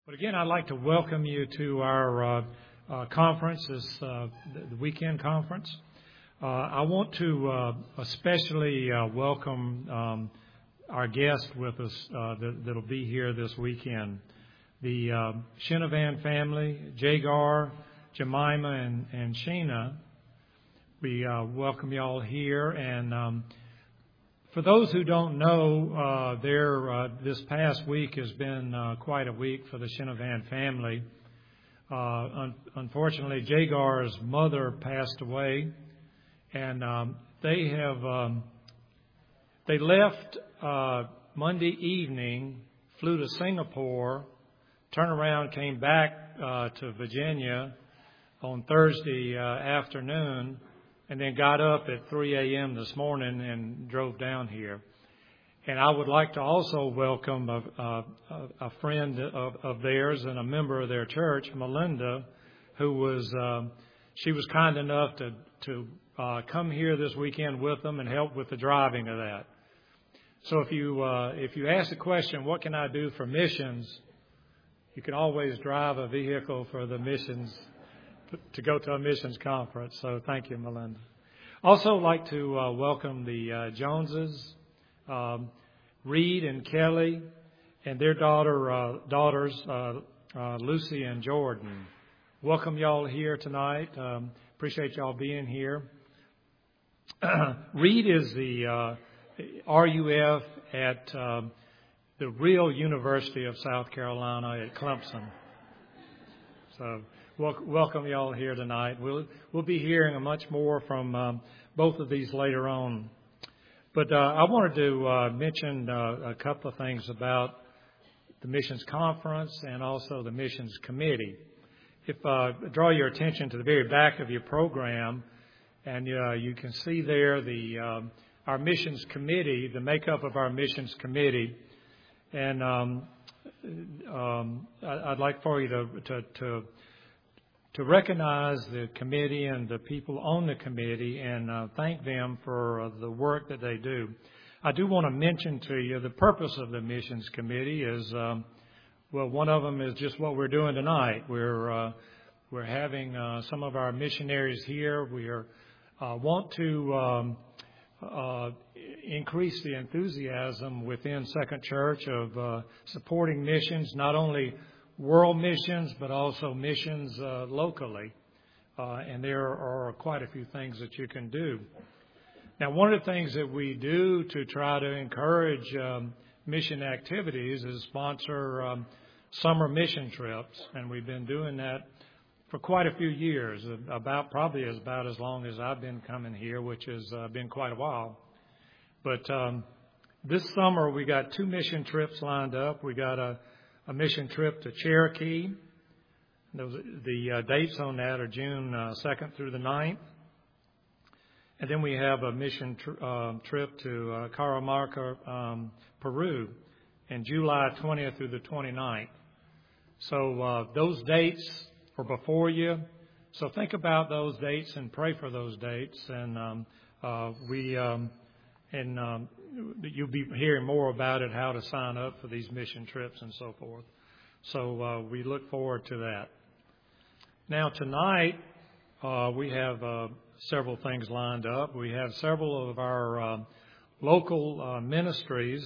But again, I'd like to welcome you to our conference, the weekend conference. I want to especially welcome our guest with us that'll be here this weekend. The Shinovan family, Jagar, Jemima, and Sheena. We welcome you all here. And for those who don't know, this past week has been quite a week for the Shinovan family. Unfortunately, Jagar's mother passed away, and they left Monday evening, flew to Singapore, turned around, came back to Virginia on Thursday afternoon, and then got up at 3 a.m. this morning and drove down here. And I would like to also welcome a friend of theirs and a member of their church, Melinda, who was kind enough to come here this weekend with them and help with the driving of that. So if you ask the question, what can I do for missions? You can always drive a vehicle for the missions to go to a missions conference. So thank you, Melinda. Also like to welcome the Joneses, Reed and Kelly, and their daughters, Lucy and Jordan. Welcome y'all here tonight. Appreciate y'all being here. Reed is the RUF at the real University of South Carolina at Clemson. So welcome y'all here tonight. We'll be hearing much more from both of these later on. But I wanted to mention a couple of things about the missions conference and also the missions committee. If draw your attention to the very back of your program, and you can see there our missions committee, the makeup of our missions committee, and I'd like for you to recognize the committee and the people on the committee and thank them for the work that they do. I do want to mention to you the purpose of the missions committee is, one of them is just what we're doing tonight. We're having some of our missionaries here. We want to increase the enthusiasm within Second Church of supporting missions, not only world missions, but also missions locally. And there are quite a few things that you can do. Now, one of the things that we do to try to encourage mission activities is sponsor summer mission trips. And we've been doing that for quite a few years, probably about as long as I've been coming here, which has been quite a while. But this summer, we got 2 mission trips lined up. We got a mission trip to Cherokee. The dates on that are June 2nd through the 9th. And then we have a mission trip to Caramarca, Peru, in July 20th through the 29th. So those dates are before you. So think about those dates and pray for those dates. And you'll be hearing more about it, how to sign up for these mission trips and so forth. So we look forward to that. Now tonight we have several things lined up. We have several of our local ministries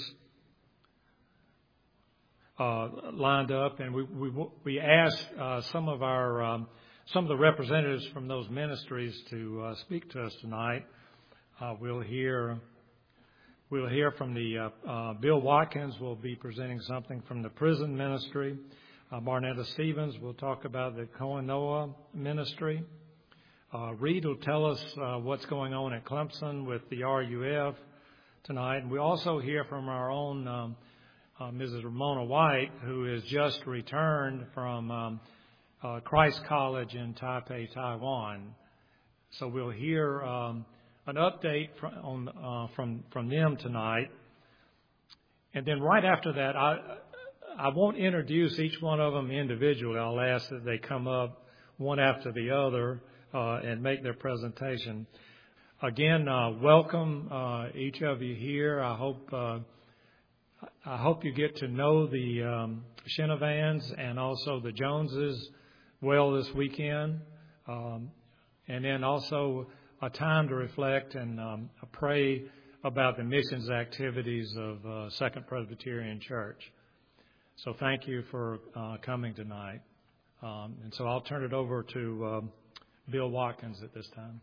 lined up, and we asked some of the representatives from those ministries to speak to us tonight. We'll hear from the Bill Watkins will be presenting something from the prison ministry. Barnetta Stevens will talk about the Koinonia ministry. Reed will tell us what's going on at Clemson with the RUF tonight. And we also hear from our own Mrs. Ramona White, who has just returned from Christ College in Taipei, Taiwan. So we'll hear an update from them tonight. And then right after that, I won't introduce each one of them individually. I'll ask that they come up one after the other and make their presentation. Again, welcome each of you here. I hope I hope you get to know the Shinavans and also the Joneses well this weekend. And then also a time to reflect and pray about the missions activities of Second Presbyterian Church. So thank you for coming tonight. And so I'll turn it over to Bill Watkins at this time.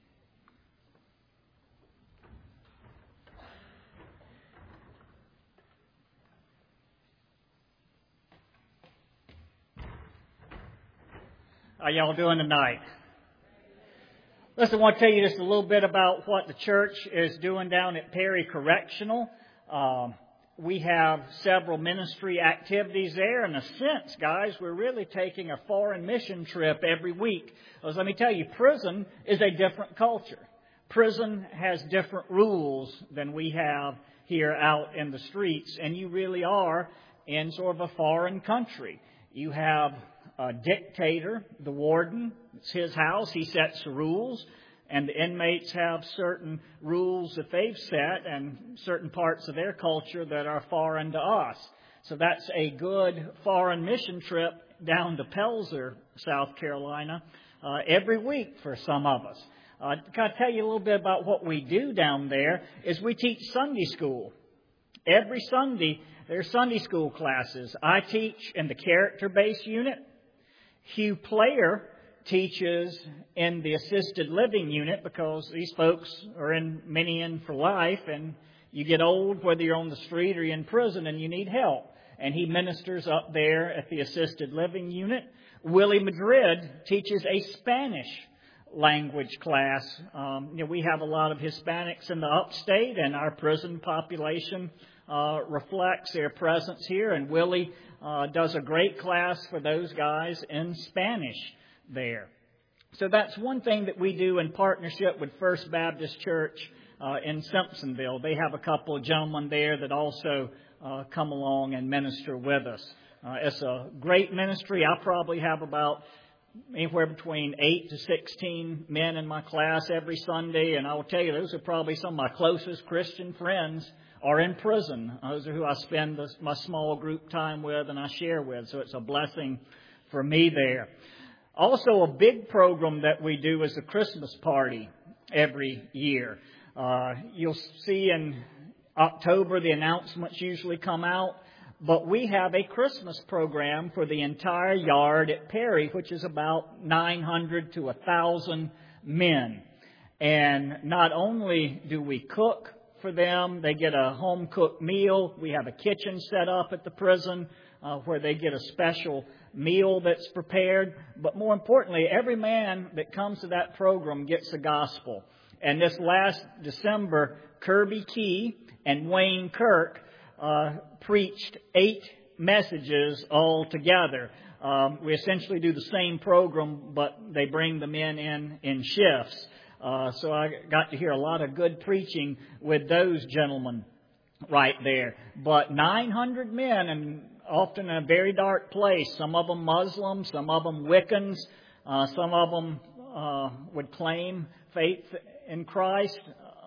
How y'all doing tonight? Listen, I want to tell you just a little bit about what the church is doing down at Perry Correctional. We have several ministry activities there. In a sense, guys, we're really taking a foreign mission trip every week. Because let me tell you, prison is a different culture. Prison has different rules than we have here out in the streets. And you really are in sort of a foreign country. You have a dictator, the warden. It's his house. He sets the rules. And the inmates have certain rules that they've set and certain parts of their culture that are foreign to us. So that's a good foreign mission trip down to Pelzer, South Carolina, every week for some of us. Can I tell you a little bit about what we do down there is we teach Sunday school. Every Sunday, there's Sunday school classes. I teach in the character-based unit. Hugh Player teaches in the assisted living unit because these folks are many in for life, and you get old whether you're on the street or you're in prison and you need help. And he ministers up there at the assisted living unit. Willie Madrid teaches a Spanish language class. We have a lot of Hispanics in the upstate, and our prison population reflects their presence here. And Willie does a great class for those guys in Spanish there. So that's one thing that we do in partnership with First Baptist Church in Simpsonville. They have a couple of gentlemen there that also come along and minister with us. It's a great ministry. I probably have about anywhere between 8 to 16 men in my class every Sunday, and I will tell you, those are probably some of my closest Christian friends are in prison. Those are who I spend my small group time with and I share with, so it's a blessing for me there. Also, a big program that we do is a Christmas party every year. You'll see in October the announcements usually come out, but we have a Christmas program for the entire yard at Perry, which is about 900 to 1,000 men. And not only do we cook for them, they get a home-cooked meal. We have a kitchen set up at the prison where they get a special meal that's prepared. But more importantly, every man that comes to that program gets the gospel. And this last December, Kirby Key and Wayne Kirk preached 8 messages all together. We essentially do the same program, but they bring the men in shifts. So I got to hear a lot of good preaching with those gentlemen right there. But 900 men, and often in a very dark place. Some of them Muslims, some of them Wiccans, some of them would claim faith in Christ.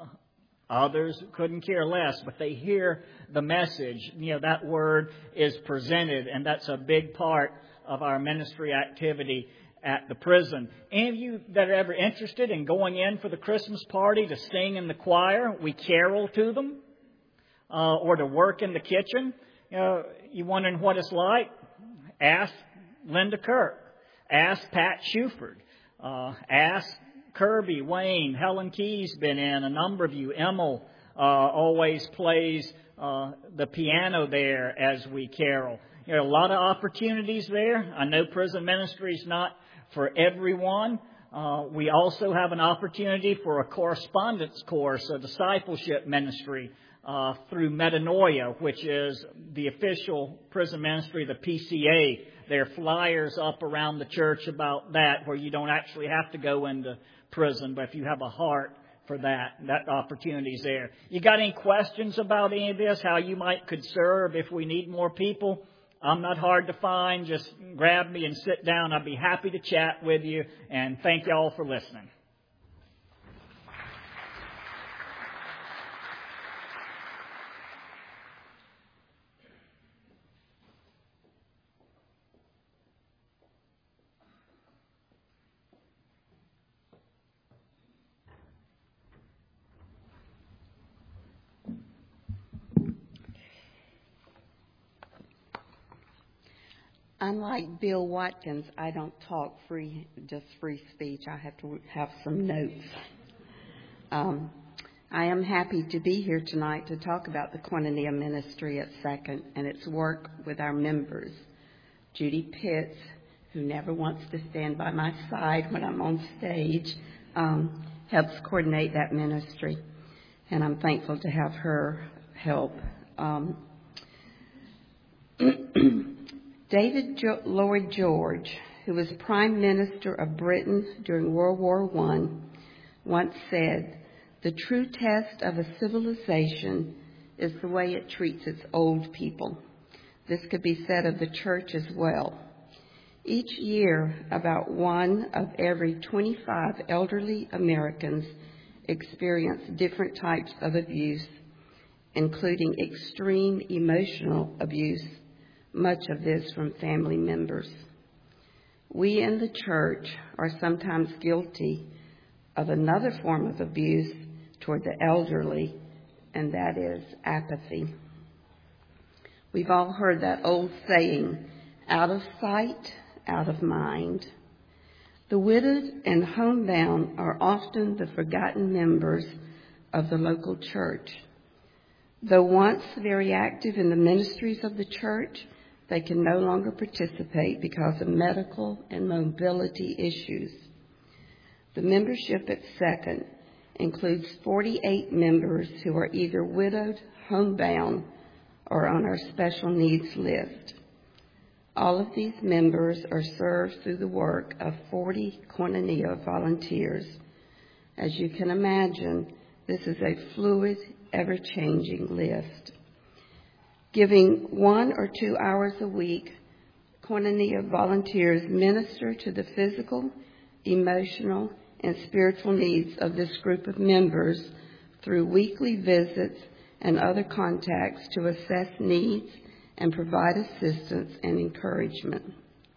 Others couldn't care less, but they hear the message. That word is presented, and that's a big part of our ministry activity at the prison. Any of you that are ever interested in going in for the Christmas party to sing in the choir, we carol to them, or to work in the kitchen. You wondering what it's like? Ask Linda Kirk. Ask Pat Shuford. Ask Kirby, Wayne, Helen Key's been in, a number of you. Emil always plays the piano there as we carol. A lot of opportunities there. I know prison ministry is not for everyone. We also have an opportunity for a correspondence course, a discipleship ministry through Metanoia, which is the official prison ministry, the PCA. There are flyers up around the church about that, where you don't actually have to go into prison, but if you have a heart for that opportunity is there. You got any questions about any of this, how you could serve if we need more people? I'm not hard to find. Just grab me and sit down. I'd be happy to chat with you, and thank you all for listening. I'm like Bill Watkins. I don't talk free speech. I have to have some notes. I am happy to be here tonight to talk about the Koinonia Ministry at Second and its work with our members. Judy Pitts, who never wants to stand by my side when I'm on stage, helps coordinate that ministry, and I'm thankful to have her help. David Lloyd George, who was Prime Minister of Britain during World War I, once said, "The true test of a civilization is the way it treats its old people." This could be said of the church as well. Each year, about 1 of every 25 elderly Americans experience different types of abuse, including extreme emotional abuse, much of this from family members. We in the church are sometimes guilty of another form of abuse toward the elderly, and that is apathy. We've all heard that old saying, out of sight, out of mind. The widowed and homebound are often the forgotten members of the local church. Though once very active in the ministries of the church, they can no longer participate because of medical and mobility issues. The membership at Second includes 48 members who are either widowed, homebound, or on our special needs list. All of these members are served through the work of 40 Koinonia volunteers. As you can imagine, this is a fluid, ever-changing list. Giving 1 or 2 hours a week, Koinonia volunteers minister to the physical, emotional, and spiritual needs of this group of members through weekly visits and other contacts to assess needs and provide assistance and encouragement.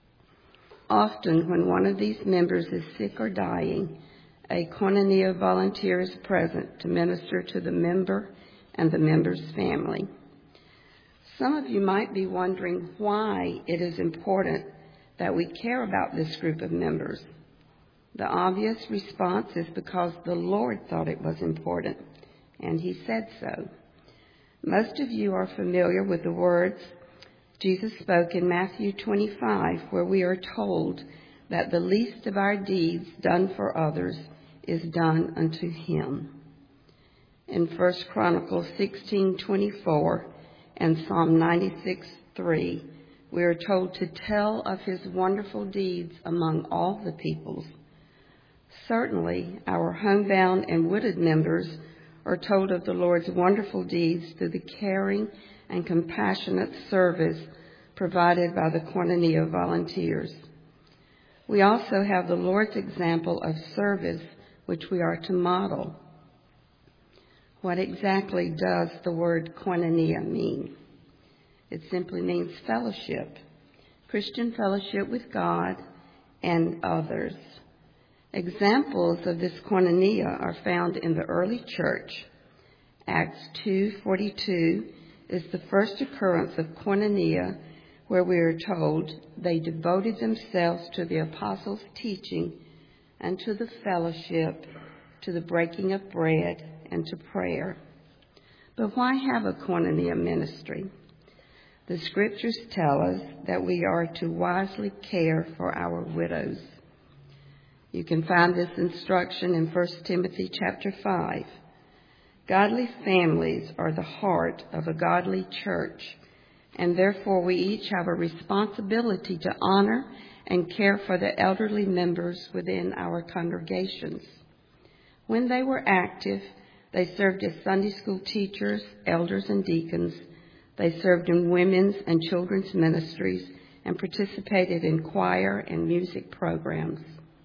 Often, when one of these members is sick or dying, a Koinonia volunteer is present to minister to the member and the member's family. Some of you might be wondering why it is important that we care about this group of members. The obvious response is because the Lord thought it was important, and He said so. Most of you are familiar with the words Jesus spoke in Matthew 25, where we are told that the least of our deeds done for others is done unto Him. In 1 Chronicles 16:24 and Psalm 96:3, we are told to tell of His wonderful deeds among all the peoples. Certainly, our homebound and widowed members are told of the Lord's wonderful deeds through the caring and compassionate service provided by the Koinonia volunteers. We also have the Lord's example of service, which we are to model. What exactly does the word koinonia mean? It simply means fellowship, Christian fellowship with God and others. Examples of this koinonia are found in the early church. Acts 2:42 is the first occurrence of koinonia, where we are told they devoted themselves to the apostles' teaching and to the fellowship, to the breaking of bread, and to prayer. But why have a koinonia ministry? The scriptures tell us that we are to wisely care for our widows. You can find this instruction in 1 Timothy chapter 5. Godly families are the heart of a godly church, and therefore we each have a responsibility to honor and care for the elderly members within our congregations. When they were active, they served as Sunday school teachers, elders, and deacons. They served in women's and children's ministries and participated in choir and music programs.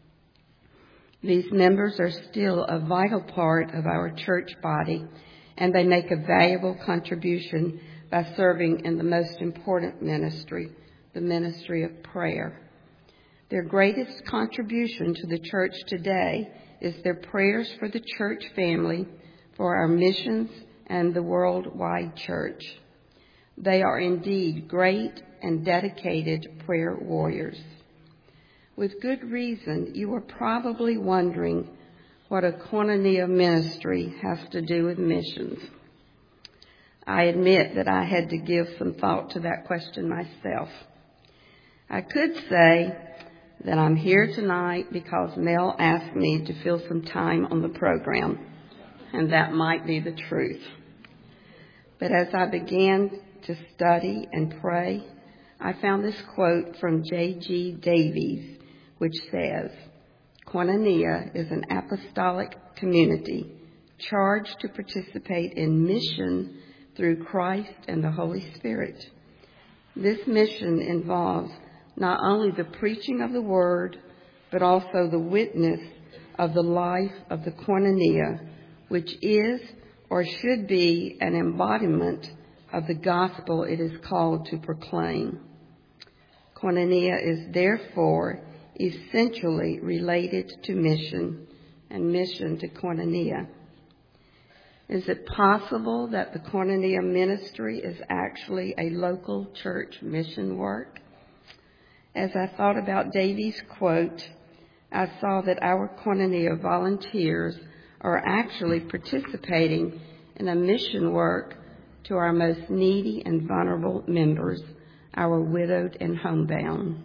These members are still a vital part of our church body, and they make a valuable contribution by serving in the most important ministry, the ministry of prayer. Their greatest contribution to the church today is their prayers for the church family, for our missions, and the worldwide church. They are indeed great and dedicated prayer warriors. With good reason, you are probably wondering what a Koinonia ministry has to do with missions. I admit that I had to give some thought to that question myself. I could say that I'm here tonight because Mel asked me to fill some time on the program, and that might be the truth. But as I began to study and pray, I found this quote from J.G. Davies, which says, "Koinonia is an apostolic community charged to participate in mission through Christ and the Holy Spirit. This mission involves not only the preaching of the Word, but also the witness of the life of the Koinonia, which is or should be an embodiment of the gospel it is called to proclaim. Koinonia is therefore essentially related to mission and mission to Koinonia." Is it possible that the Koinonia ministry is actually a local church mission work? As I thought about Davies' quote, I saw that our Koinonia volunteers are actually participating in a mission work to our most needy and vulnerable members, our widowed and homebound.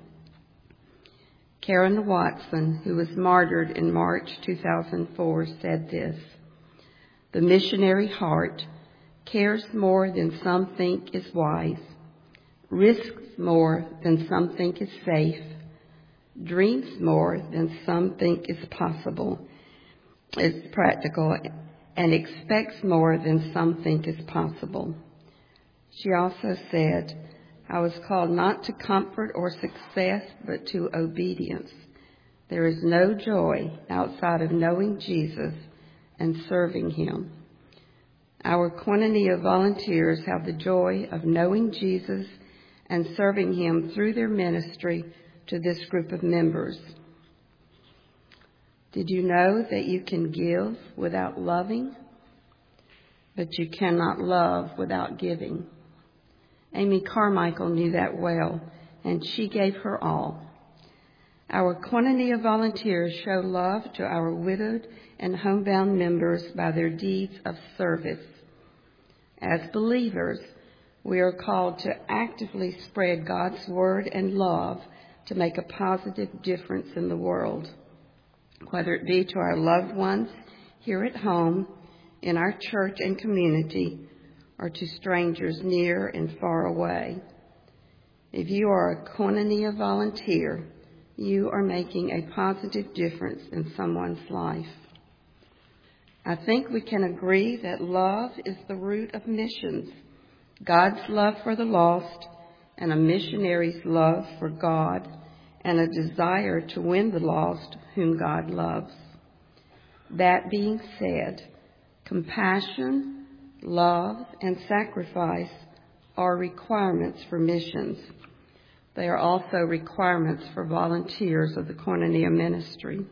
Karen Watson, who was martyred in March 2004, said this, "The missionary heart cares more than some think is wise, risks more than some think is safe, dreams more than some think is practical, and expects more than some think is possible." She also said, "I was called not to comfort or success, but to obedience. There is no joy outside of knowing Jesus and serving Him." Our Koinonia volunteers have the joy of knowing Jesus and serving Him through their ministry to this group of members. Did you know that you can give without loving, but you cannot love without giving? Amy Carmichael knew that well, and she gave her all. Our Koinonia volunteers show love to our widowed and homebound members by their deeds of service. As believers, we are called to actively spread God's word and love to make a positive difference in the world, whether it be to our loved ones here at home, in our church and community, or to strangers near and far away. If you are a Koinonia volunteer, you are making a positive difference in someone's life. I think we can agree that love is the root of missions, God's love for the lost, and a missionary's love for God, and a desire to win the lost whom God loves. That being said, compassion, love, and sacrifice are requirements for missions. They are also requirements for volunteers of the Koinonia ministry.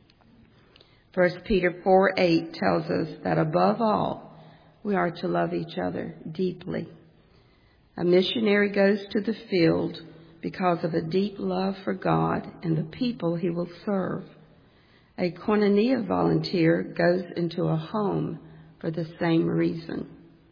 1 Peter 4:8 tells us that above all, we are to love each other deeply. A missionary goes to the field because of a deep love for God and the people he will serve. A Koinonia volunteer goes into a home for the same reason.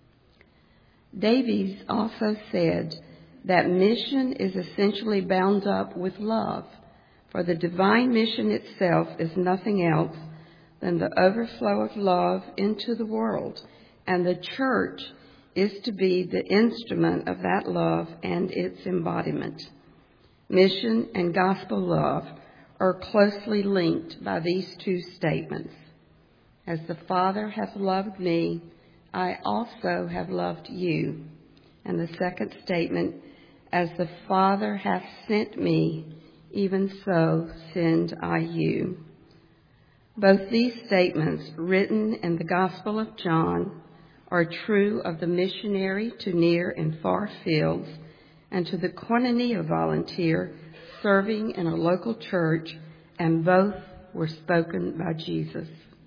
Davies also said that mission is essentially bound up with love, for the divine mission itself is nothing else than the overflow of love into the world, and the church is to be the instrument of that love and its embodiment. Mission and gospel love are closely linked by these two statements. As the Father hath loved me, I also have loved you. And the second statement, as the Father hath sent me, even so send I you. Both these statements, written in the Gospel of John, are true of the missionary to near and far fields and to the Koinonia volunteer serving in a local church, and both were spoken by Jesus.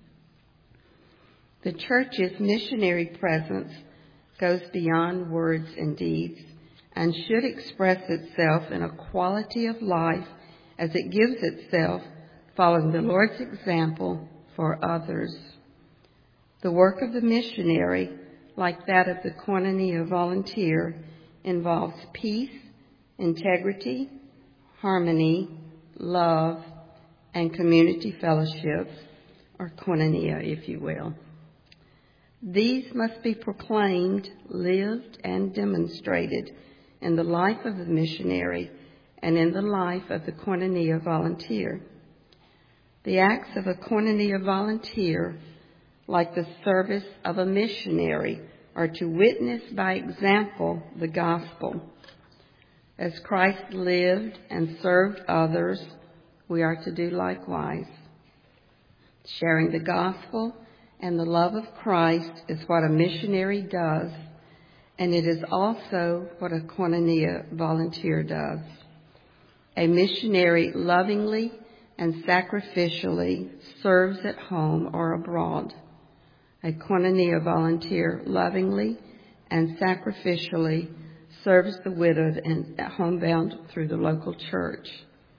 The church's missionary presence goes beyond words and deeds, and should express itself in a quality of life as it gives itself, following the Lord's example for others. The work of the missionary, like that of the Koinonia volunteer, involves peace, integrity, harmony, love, and community fellowship, or koinonia, if you will. These must be proclaimed, lived, and demonstrated in the life of the missionary and in the life of the koinonia volunteer. The acts of a koinonia volunteer, like the service of a missionary, are to witness by example the gospel. As Christ lived and served others, we are to do likewise. Sharing the gospel and the love of Christ is what a missionary does, and it is also what a koinonia volunteer does. A missionary lovingly and sacrificially serves at home or abroad. A koinonia volunteer lovingly and sacrificially serves the widowed and homebound through the local church.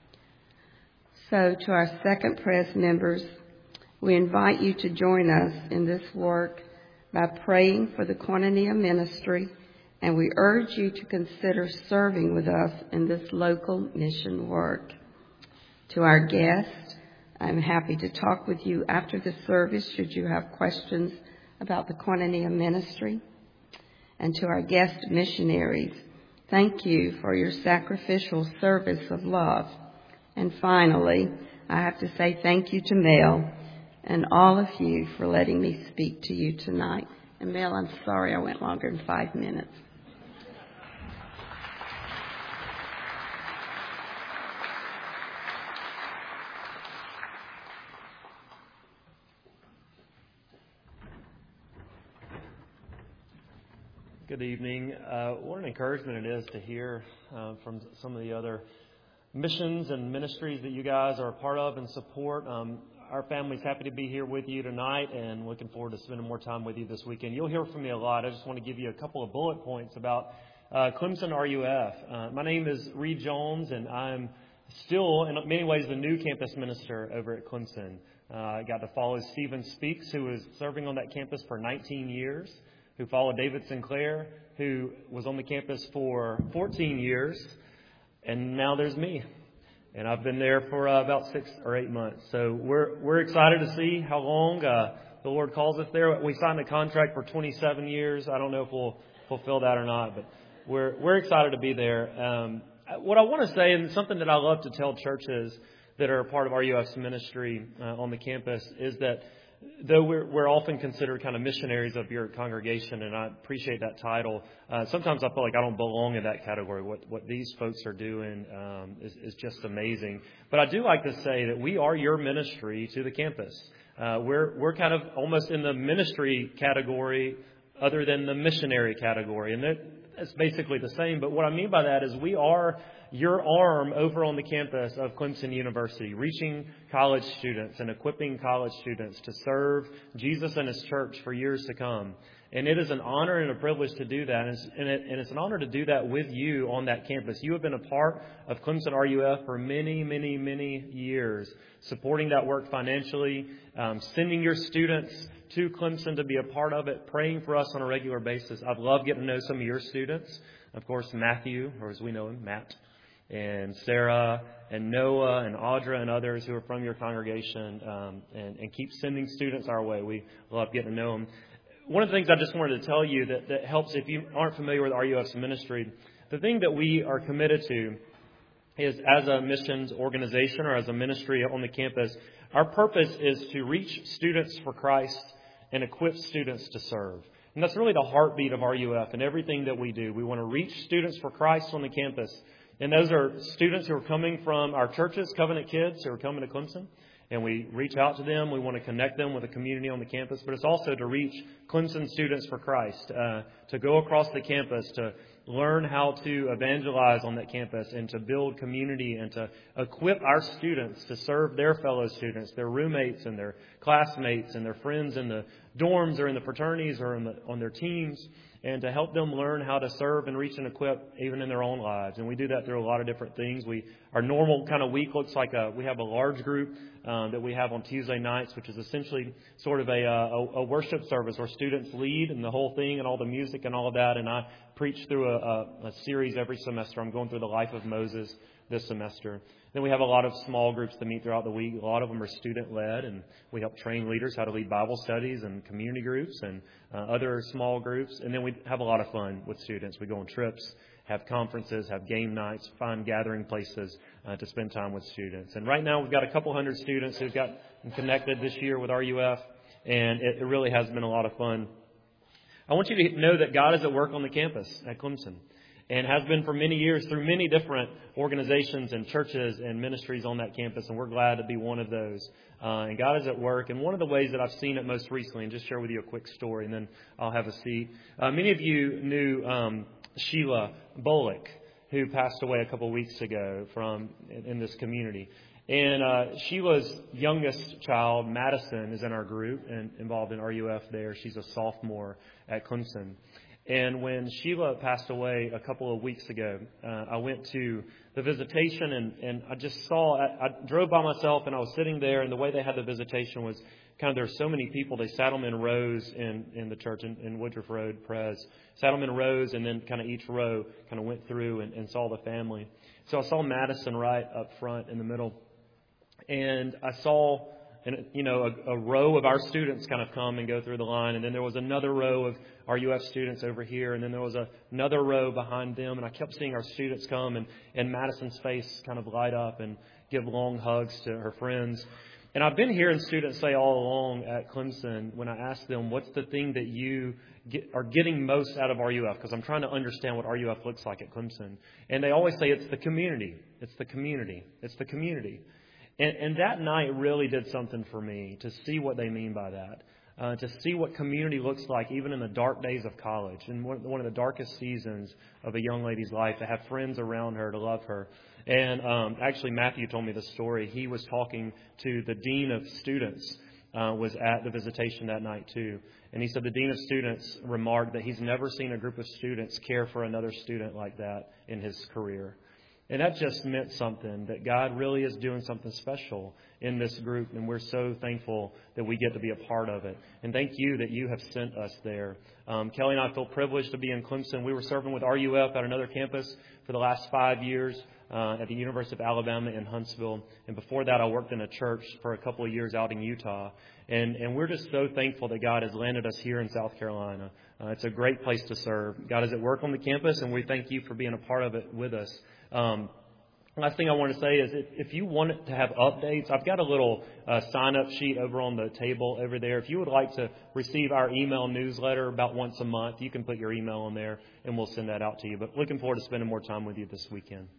So to our Second Pres members, we invite you to join us in this work by praying for the koinonia ministry, and we urge you to consider serving with us in this local mission work. To our guests, I'm happy to talk with you after the service should you have questions about the koinonia ministry. And to our guest missionaries, thank you for your sacrificial service of love. And finally, I have to say thank you to Mel and all of you for letting me speak to you tonight. And Mel, I'm sorry I went longer than 5 minutes. Good evening. What an encouragement it is to hear from some of the other missions and ministries that you guys are a part of and support. Our family's happy to be here with you tonight and looking forward to spending more time with you this weekend. You'll hear from me a lot. I just want to give you a couple of bullet points about Clemson RUF. My name is Reed Jones, and I'm still, in many ways, the new campus minister over at Clemson. I got to follow Stephen Speaks, who was serving on that campus for 19 years, who followed David Sinclair, who was on the campus for 14 years, and now there's me. And I've been there for about 6 or 8 months. So we're excited to see how long the Lord calls us there. We signed a contract for 27 years. I don't know if we'll fulfill that or not, but we're excited to be there. What I want to say, and something that I love to tell churches that are a part of RUF's ministry on the campus, is that though we're often considered kind of missionaries of your congregation, and I appreciate that title, sometimes I feel like I don't belong in that category. What these folks are doing is just amazing. But I do like to say that we are your ministry to the campus. We're kind of almost in the ministry category other than the missionary category. And that's basically the same. But what I mean by that is we are your arm over on the campus of Clemson University, reaching college students and equipping college students to serve Jesus and His church for years to come. And it is an honor and a privilege to do that. And it's an honor to do that with you on that campus. You have been a part of Clemson RUF for many, many, many years, supporting that work financially, sending your students to Clemson to be a part of it, praying for us on a regular basis. I've loved getting to know some of your students. Of course, Matthew, or as we know him, Matt, and Sarah, and Noah, and Audra, and others who are from your congregation, and keep sending students our way. We love getting to know them. One of the things I just wanted to tell you that helps if you aren't familiar with RUF's ministry, the thing that we are committed to is, as a missions organization or as a ministry on the campus, our purpose is to reach students for Christ and equip students to serve. And that's really the heartbeat of RUF and everything that we do. We want to reach students for Christ on the campus. And those are students who are coming from our churches, Covenant Kids, who are coming to Clemson. And we reach out to them. We want to connect them with the community on the campus. But it's also to reach Clemson students for Christ, to go across the campus, to learn how to evangelize on that campus and to build community and to equip our students to serve their fellow students, their roommates and their classmates and their friends in the dorms or in the fraternities or on their teams. and to help them learn how to serve and reach and equip even in their own lives. And we do that through a lot of different things. Our normal kind of week looks like we have a large group that we have on Tuesday nights, which is essentially sort of a worship service where students lead and the whole thing and all the music and all of that. And I preach through a series every semester. I'm going through the life of Moses this semester. Then we have a lot of small groups that meet throughout the week. A lot of them are student-led, and we help train leaders how to lead Bible studies and community groups and other small groups. And then we have a lot of fun with students. We go on trips, have conferences, have game nights, find gathering places to spend time with students. And right now we've got a couple hundred students who've got connected this year with RUF, and it really has been a lot of fun. I want you to know that God is at work on the campus at Clemson, and has been for many years through many different organizations and churches and ministries on that campus, and we're glad to be one of those. And God is at work, and one of the ways that I've seen it most recently, and just share with you a quick story, and then I'll have a seat. Many of you knew Sheila Bullock, who passed away a couple of weeks ago in this community. And Sheila's youngest child, Madison, is in our group and involved in RUF there. She's a sophomore at Clemson. And when Sheila passed away a couple of weeks ago, I went to the visitation, and I just saw, I drove by myself, and I was sitting there, and the way they had the visitation was kind of, there were so many people. They sat them in rows in the church in Woodruff Road, Pres. Sat them in rows, and then kind of each row kind of went through and saw the family. So I saw Madison right up front in the middle. And I saw, a row of our students kind of come and go through the line. And then there was another row of RUF students over here. And then there was another row behind them. And I kept seeing our students come and Madison's face kind of light up and give long hugs to her friends. And I've been hearing students say all along at Clemson, when I ask them, what's the thing that you are getting most out of RUF? Because I'm trying to understand what RUF looks like at Clemson. And they always say it's the community. It's the community. It's the community. And that night really did something for me, to see what they mean by that, to see what community looks like even in the dark days of college, and one of the darkest seasons of a young lady's life, to have friends around her, to love her. And actually, Matthew told me the story. He was talking to the dean of students, was at the visitation that night too. And he said the dean of students remarked that he's never seen a group of students care for another student like that in his career. And that just meant something, that God really is doing something special in this group, and we're so thankful that we get to be a part of it. And thank you that you have sent us there. Kelly and I feel privileged to be in Clemson. We were serving with RUF at another campus for the last 5 years at the University of Alabama in Huntsville. And before that, I worked in a church for a couple of years out in Utah. And we're just so thankful that God has landed us here in South Carolina. It's a great place to serve. God is at work on the campus, and we thank you for being a part of it with us. Last thing I want to say is if you want to have updates, I've got a little sign-up sheet over on the table over there. If you would like to receive our email newsletter about once a month, you can put your email on there, and we'll send that out to you. But looking forward to spending more time with you this weekend.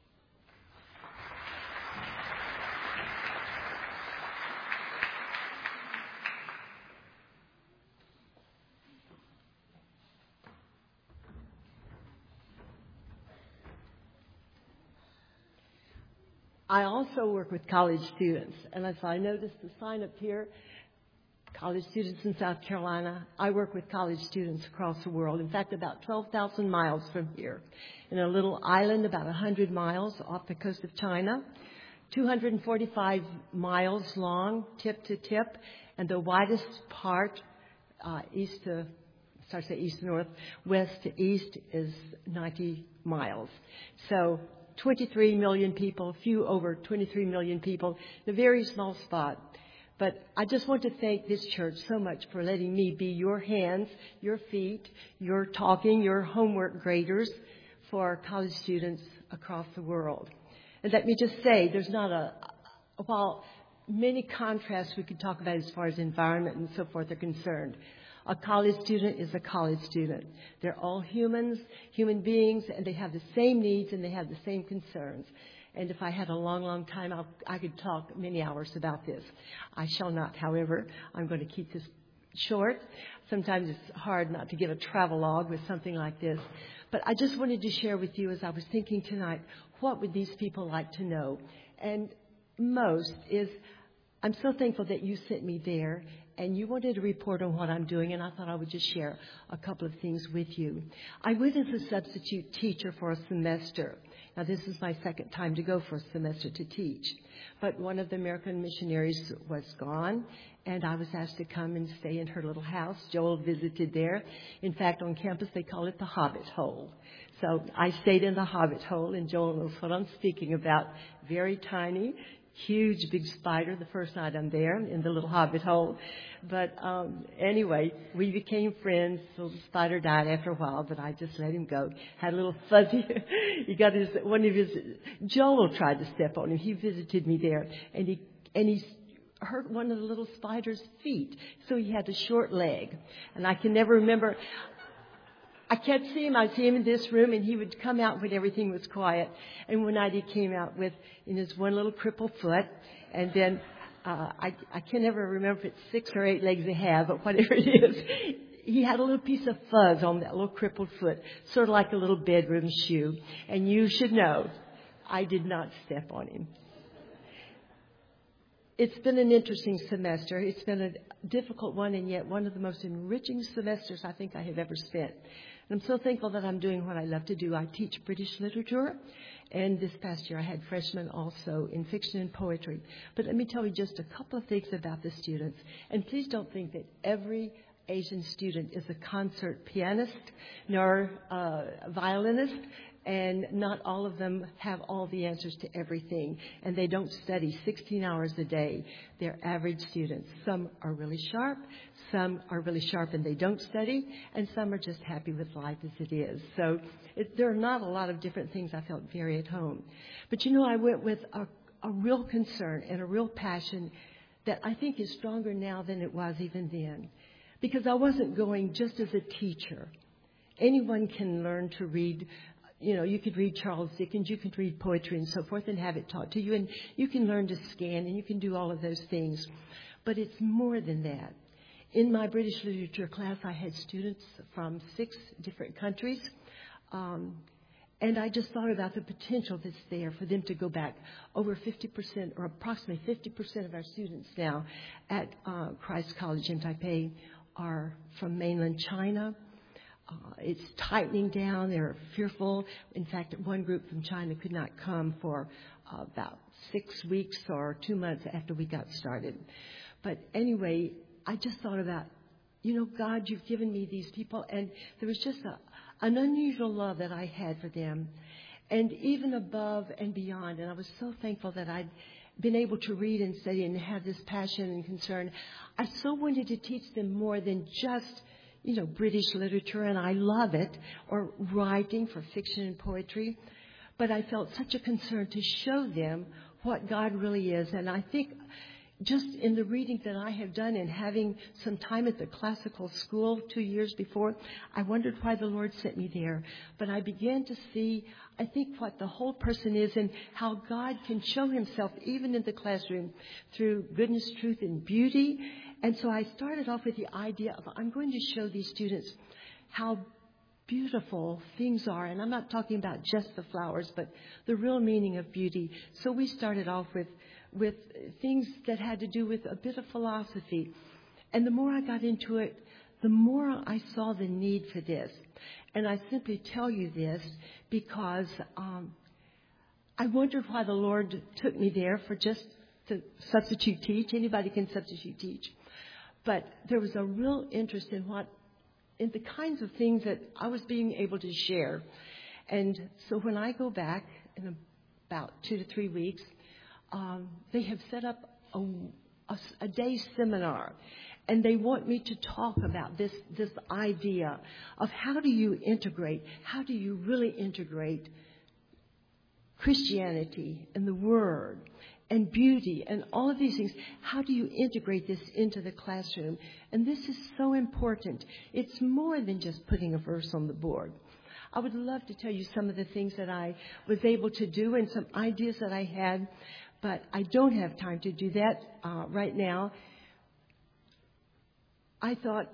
I also work with college students, and as I noticed the sign up here, college students in South Carolina, I work with college students across the world. In fact, about 12,000 miles from here, in a little island about 100 miles off the coast of China, 245 miles long, tip to tip, and the widest part, east to north, west to east, is 90 miles. So 23 million people, few over 23 million people, in a very small spot. But I just want to thank this church so much for letting me be your hands, your feet, your talking, your homework graders for college students across the world. And let me just say, there's not while many contrasts we could talk about as far as environment and so forth are concerned, a college student is a college student. They're all human beings, and they have the same needs and they have the same concerns. And if I had a long, long time, I could talk many hours about this. I shall not, however. I'm going to keep this short. Sometimes it's hard not to give a travelogue with something like this. But I just wanted to share with you, as I was thinking tonight, what would these people like to know? And most is, I'm so thankful that you sent me there, and you wanted to report on what I'm doing, and I thought I would just share a couple of things with you. I went as a substitute teacher for a semester. Now, this is my second time to go for a semester to teach. But one of the American missionaries was gone, and I was asked to come and stay in her little house. Joel visited there. In fact, on campus, they call it the Hobbit Hole. So I stayed in the Hobbit Hole, and Joel knows what I'm speaking about. Very tiny, huge, big spider the first night I'm there in the little Hobbit Hole. But anyway, we became friends. So the spider died after a while, but I just let him go. Had a little fuzzy. He got Joel tried to step on him. He visited me there, and he hurt one of the little spider's feet. So he had a short leg. And I can never remember. I kept seeing him. I'd see him in this room, and he would come out when everything was quiet. And one night he came out in his one little crippled foot. And then I can never remember if it's 6 or 8 legs he had, but whatever it is, he had a little piece of fuzz on that little crippled foot, sort of like a little bedroom shoe. And you should know, I did not step on him. It's been an interesting semester. It's been a difficult one, and yet one of the most enriching semesters I think I have ever spent. And I'm so thankful that I'm doing what I love to do. I teach British literature, and this past year I had freshmen also in fiction and poetry. But let me tell you just a couple of things about the students. And please don't think that every Asian student is a concert pianist nor a violinist. And not all of them have all the answers to everything. And they don't study 16 hours a day. They're average students. Some are really sharp. Some are really sharp and they don't study. And some are just happy with life as it is. So there are not a lot of different things. I felt very at home. But, I went with a real concern and a real passion that I think is stronger now than it was even then. Because I wasn't going just as a teacher. Anyone can learn to read. You could read Charles Dickens, you could read poetry and so forth and have it taught to you. And you can learn to scan and you can do all of those things. But it's more than that. In my British literature class, I had students from 6 different countries. And I just thought about the potential that's there for them to go back. Over 50% or approximately 50% of our students now at Christ College in Taipei are from mainland China. It's tightening down. They're fearful. In fact, one group from China could not come for about 6 weeks or 2 months after we got started. But anyway, I just thought about, God, you've given me these people. And there was just an unusual love that I had for them. And even above and beyond. And I was so thankful that I'd been able to read and study and have this passion and concern. I so wanted to teach them more than just British literature, and I love it, or writing for fiction and poetry. But I felt such a concern to show them what God really is. And I think just in the reading that I have done and having some time at the classical school 2 years before, I wondered why the Lord sent me there. But I began to see, I think, what the whole person is and how God can show himself even in the classroom through goodness, truth, and beauty. And so I started off with the idea of I'm going to show these students how beautiful things are. And I'm not talking about just the flowers, but the real meaning of beauty. So we started off with things that had to do with a bit of philosophy. And the more I got into it, the more I saw the need for this. And I simply tell you this because I wondered why the Lord took me there for just to substitute teach. Anybody can substitute teach. But there was a real interest in the kinds of things that I was being able to share. And so when I go back in about 2 to 3 weeks, they have set up a day seminar. And they want me to talk about this idea of how do you really integrate Christianity and the Word and beauty and all of these things. How do you integrate this into the classroom? And this is so important. It's more than just putting a verse on the board. I would love to tell you some of the things that I was able to do and some ideas that I had, but I don't have time to do that right now. I thought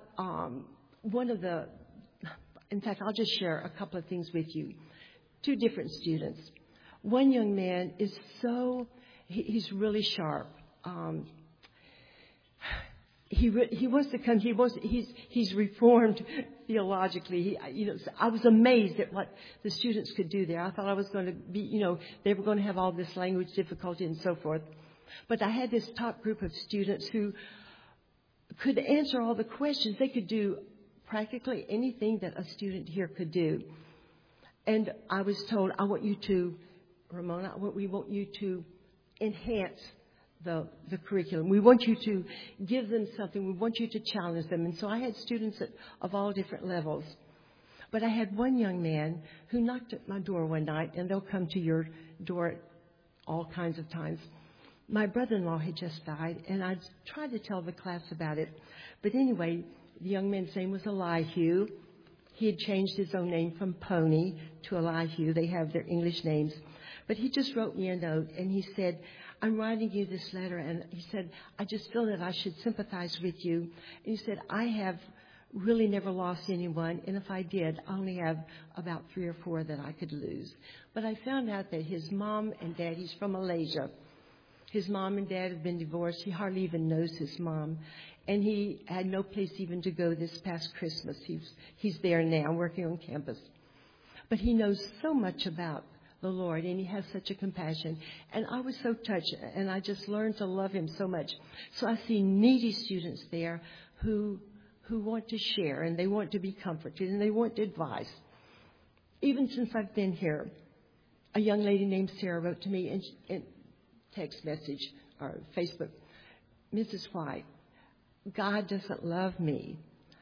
in fact, I'll just share a couple of things with you. 2 different students. One young man is he's really sharp. he wants to come. He's reformed theologically. I was amazed at what the students could do there. I thought I was going to be, they were going to have all this language difficulty and so forth. But I had this top group of students who could answer all the questions. They could do practically anything that a student here could do. And I was told, Ramona, we want you to enhance the curriculum. We want you to give them something. We want you to challenge them. And so I had students of all different levels. But I had one young man who knocked at my door one night, and they'll come to your door at all kinds of times. My brother-in-law had just died, and I tried to tell the class about it. But anyway, the young man's name was Elihu. He had changed his own name from Pony to Elihu. They have their English names. But he just wrote me a note, and he said, I'm writing you this letter, and he said, I just feel that I should sympathize with you. And he said, I have really never lost anyone, and if I did, I only have about 3 or 4 that I could lose. But I found out that his mom and dad, he's from Malaysia, his mom and dad have been divorced. He hardly even knows his mom. And he had no place even to go this past Christmas. He's there now, working on campus. But he knows so much about the Lord, and he has such a compassion. And I was so touched, and I just learned to love him so much. So I see needy students there who want to share, and they want to be comforted, and they want advice. Even since I've been here, a young lady named Sarah wrote to me in text message or Facebook, Mrs. White, God doesn't love me.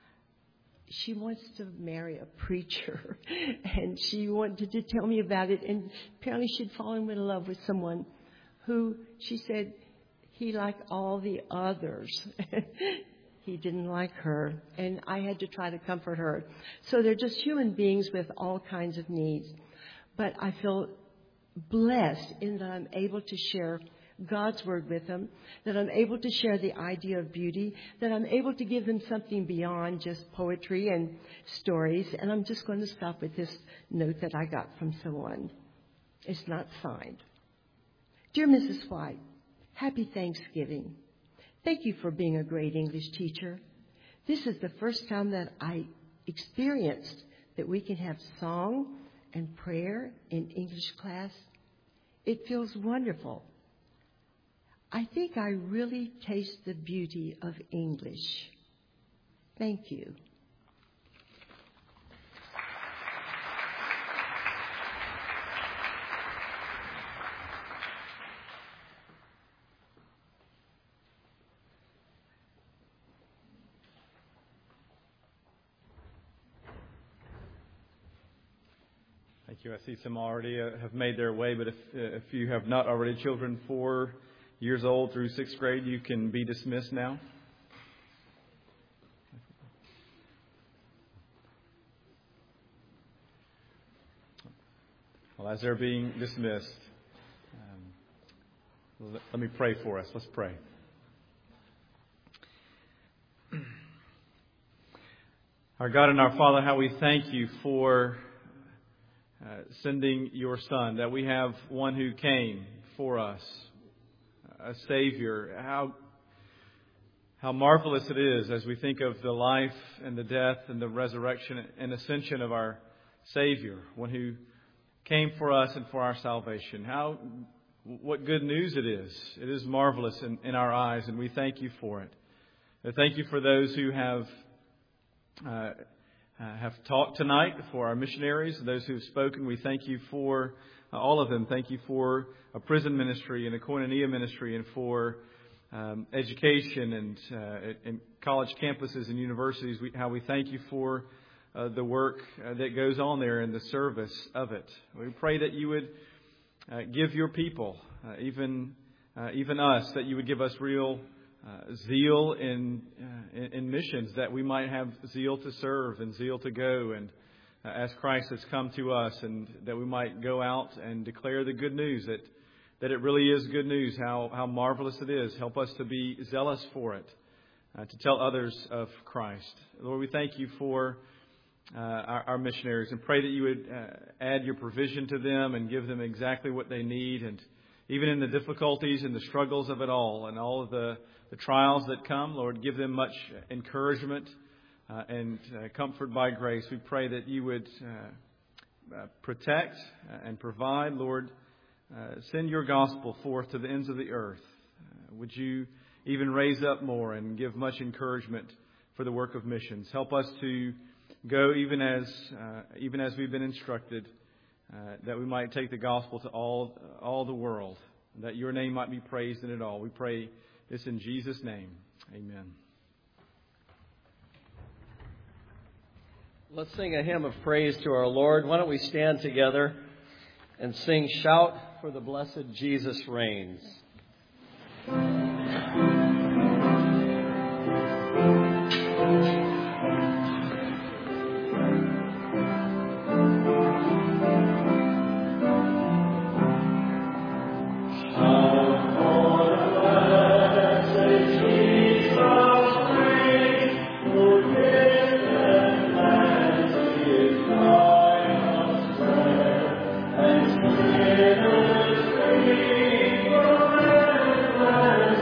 She wants to marry a preacher, and she wanted to tell me about it. And apparently she'd fallen in love with someone who, she said, he liked all the others. He didn't like her, and I had to try to comfort her. So they're just human beings with all kinds of needs. But I feel blessed in that I'm able to share God's word with them, that I'm able to share the idea of beauty, that I'm able to give them something beyond just poetry and stories. And I'm just going to stop with this note that I got from someone. It's not signed. Dear Mrs. White, happy Thanksgiving. Thank you for being a great English teacher. This is the first time that I experienced that we can have song and prayer in English class. It feels wonderful. I think I really taste the beauty of English. Thank you. Thank you. I see some already have made their way, but if you have not already, children 4 years old through 6th grade, you can be dismissed now. Well, as they're being dismissed, let me pray for us. Let's pray. Our God and our Father, how we thank you for sending your Son, that we have one who came for us, a Savior. How marvelous it is as we think of the life and the death and the resurrection and ascension of our Savior, one who came for us and for our salvation. What good news it is. It is marvelous in our eyes, and we thank you for it. And thank you for those who have taught tonight, for our missionaries, and those who have spoken. We thank you for all of them. Thank you for a prison ministry and a koinonia ministry, and for education and college campuses and universities. How we thank you for the work that goes on there and the service of it. We pray that you would give your people, even us, that you would give us real zeal in missions, that we might have zeal to serve and zeal to go, and as Christ has come to us, and that we might go out and declare the good news, that it really is good news, how marvelous it is. Help us to be zealous for it, to tell others of Christ. Lord, we thank you for our missionaries, and pray that you would add your provision to them and give them exactly what they need, and even in the difficulties and the struggles of it all and all of the trials that come, Lord, give them much encouragement and comfort by grace. We pray that you would protect and provide, Lord. Send your gospel forth to the ends of the earth. Would you even raise up more and give much encouragement for the work of missions? Help us to go even as we've been instructed, that we might take the gospel to all the world, that your name might be praised in it all. We pray this in Jesus' name. Amen. Let's sing a hymn of praise to our Lord. Why don't we stand together and sing "Shout for the Blessed Jesus Reigns." Sinners free forever.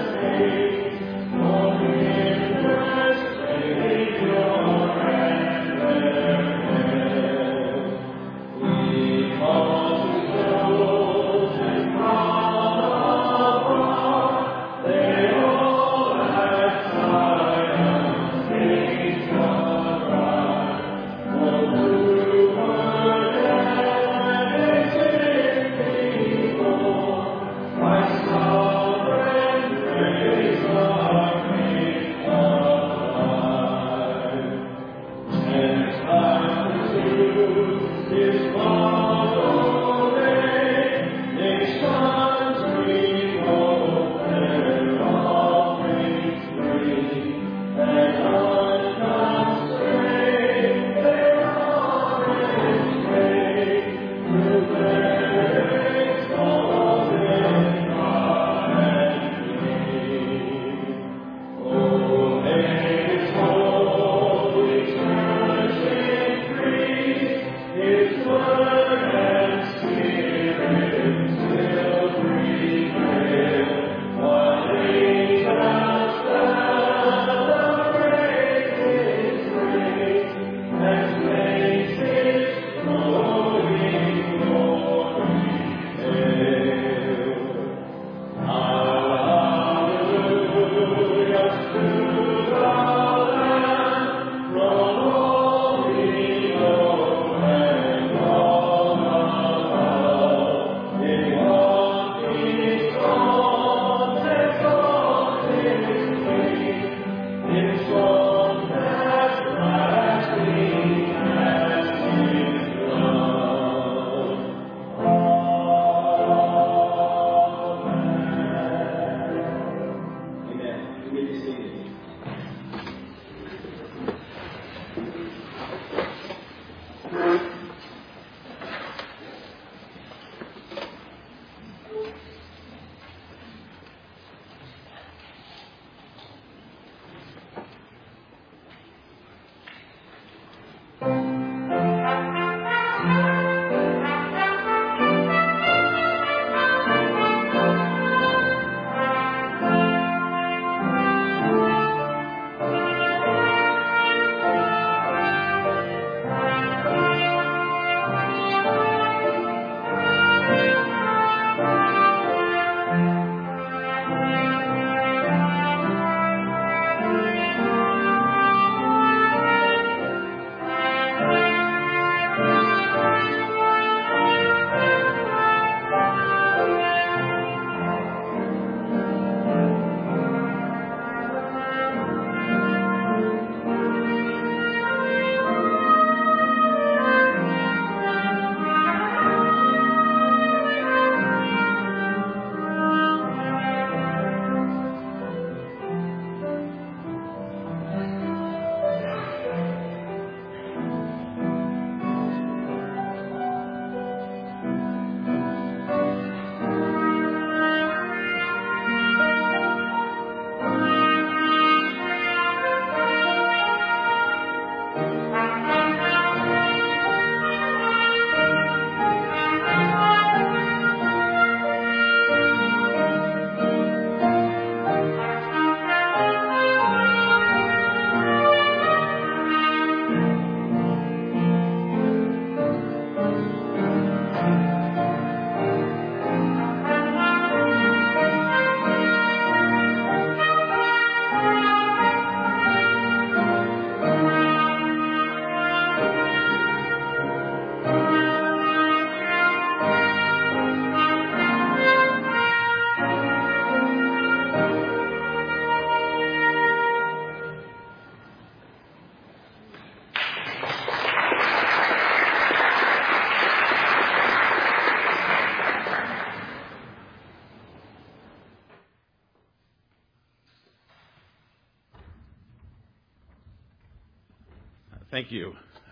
Thank you,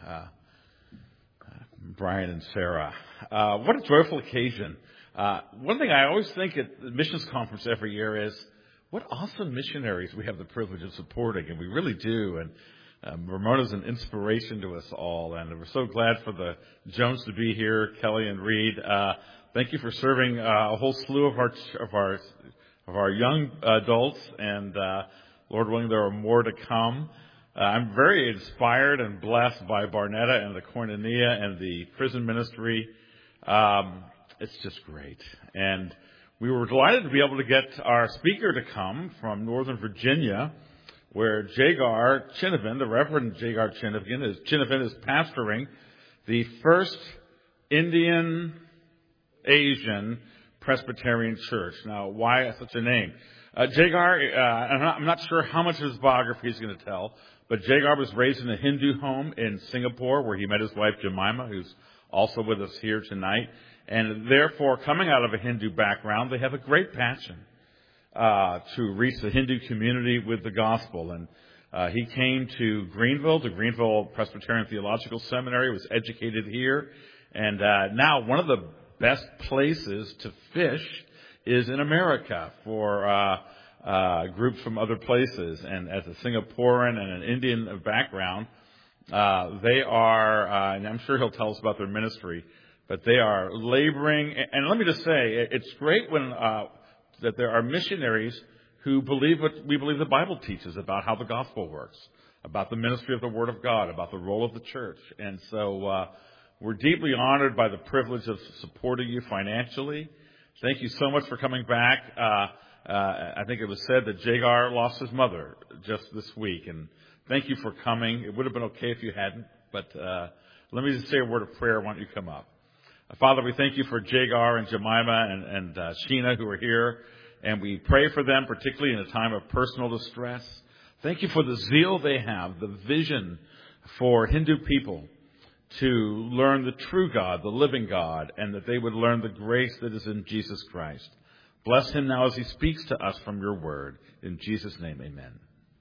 Brian and Sarah. What a joyful occasion. One thing I always think at the missions conference every year is what awesome missionaries we have the privilege of supporting, and we really do. And Ramona's an inspiration to us all, and we're so glad for the Jones to be here, Kelly and Reed. Thank you for serving a whole slew of our young adults, and Lord willing, there are more to come. I'm very inspired and blessed by Barnetta and the Koinonia and the prison ministry. It's just great. And we were delighted to be able to get our speaker to come from Northern Virginia, where Jagar Chinnivan, the Reverend Jagar Chinnivan is pastoring the First Indian Asian Presbyterian Church. Now, why such a name? Jagar, I'm not sure how much of his biography he's going to tell, but Jagar was raised in a Hindu home in Singapore where he met his wife Jemima, who's also with us here tonight. And therefore, coming out of a Hindu background, they have a great passion to reach the Hindu community with the gospel. And he came to Greenville Presbyterian Theological Seminary, was educated here. And now one of the best places to fish is in America for groups from other places. And as a Singaporean and an Indian background, they are, and I'm sure he'll tell us about their ministry, but they are laboring. And let me just say, it's great when that there are missionaries who believe what we believe the Bible teaches about how the gospel works, about the ministry of the Word of God, about the role of the church. And so we're deeply honored by the privilege of supporting you financially. Thank you so much for coming back. I think it was said that Jagar lost his mother just this week, and thank you for coming. It would have been okay if you hadn't, but let me just say a word of prayer. Why don't you come up? Father, we thank you for Jagar and Jemima and Sheena who are here, and we pray for them, particularly in a time of personal distress. Thank you for the zeal they have, the vision for Hindu people to learn the true God, the living God, and that they would learn the grace that is in Jesus Christ. Bless him now as he speaks to us from your word. In Jesus' name, amen.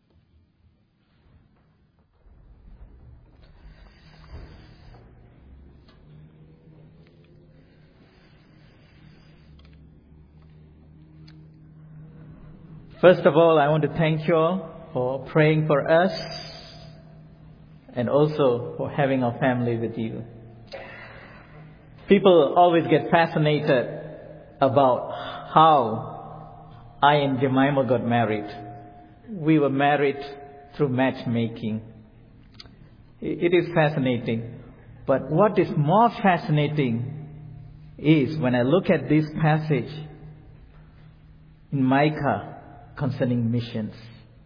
First of all, I want to thank you all for praying for us and also for having our family with you. People always get fascinated about how I and Jemima got married. We were married through matchmaking. It is fascinating. But what is more fascinating is when I look at this passage in Micah concerning missions.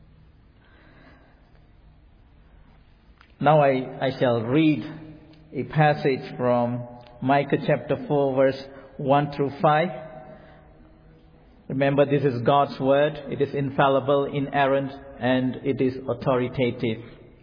Now I shall read a passage from Micah chapter 4 verse 1 through 5. Remember, this is God's word. It is infallible, inerrant, and it is authoritative.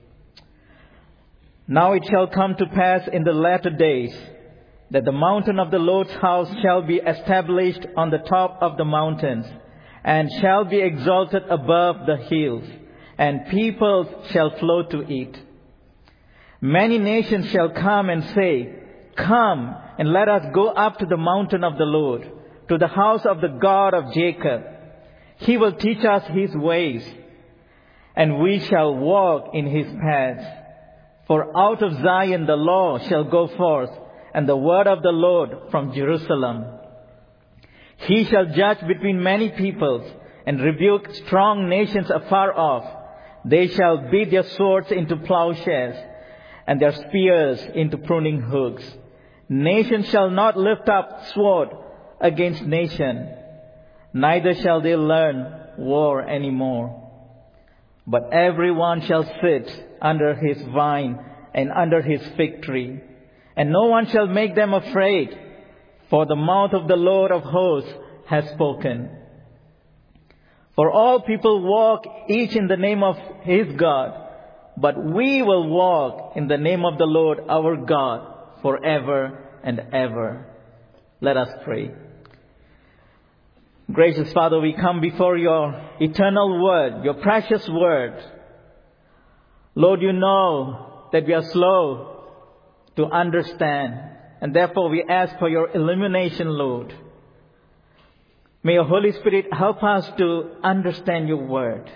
Now it shall come to pass in the latter days that the mountain of the Lord's house shall be established on the top of the mountains, and shall be exalted above the hills, and peoples shall flow to it. Many nations shall come and say, Come, and let us go up to the mountain of the Lord, to the house of the God of Jacob. He will teach us his ways, and we shall walk in his paths. For out of Zion the law shall go forth, and the word of the Lord from Jerusalem. He shall judge between many peoples, and rebuke strong nations afar off. They shall beat their swords into plowshares, and their spears into pruning hooks. Nation shall not lift up sword against nation, neither shall they learn war any more. But everyone shall sit under his vine and under his fig tree, and no one shall make them afraid, for the mouth of the Lord of hosts has spoken. For all people walk each in the name of his God, but we will walk in the name of the Lord our God forever and ever. Let us pray. Gracious Father, we come before your eternal word, your precious word. Lord, you know that we are slow to understand. And therefore we ask for your illumination, Lord. May your Holy Spirit help us to understand your word.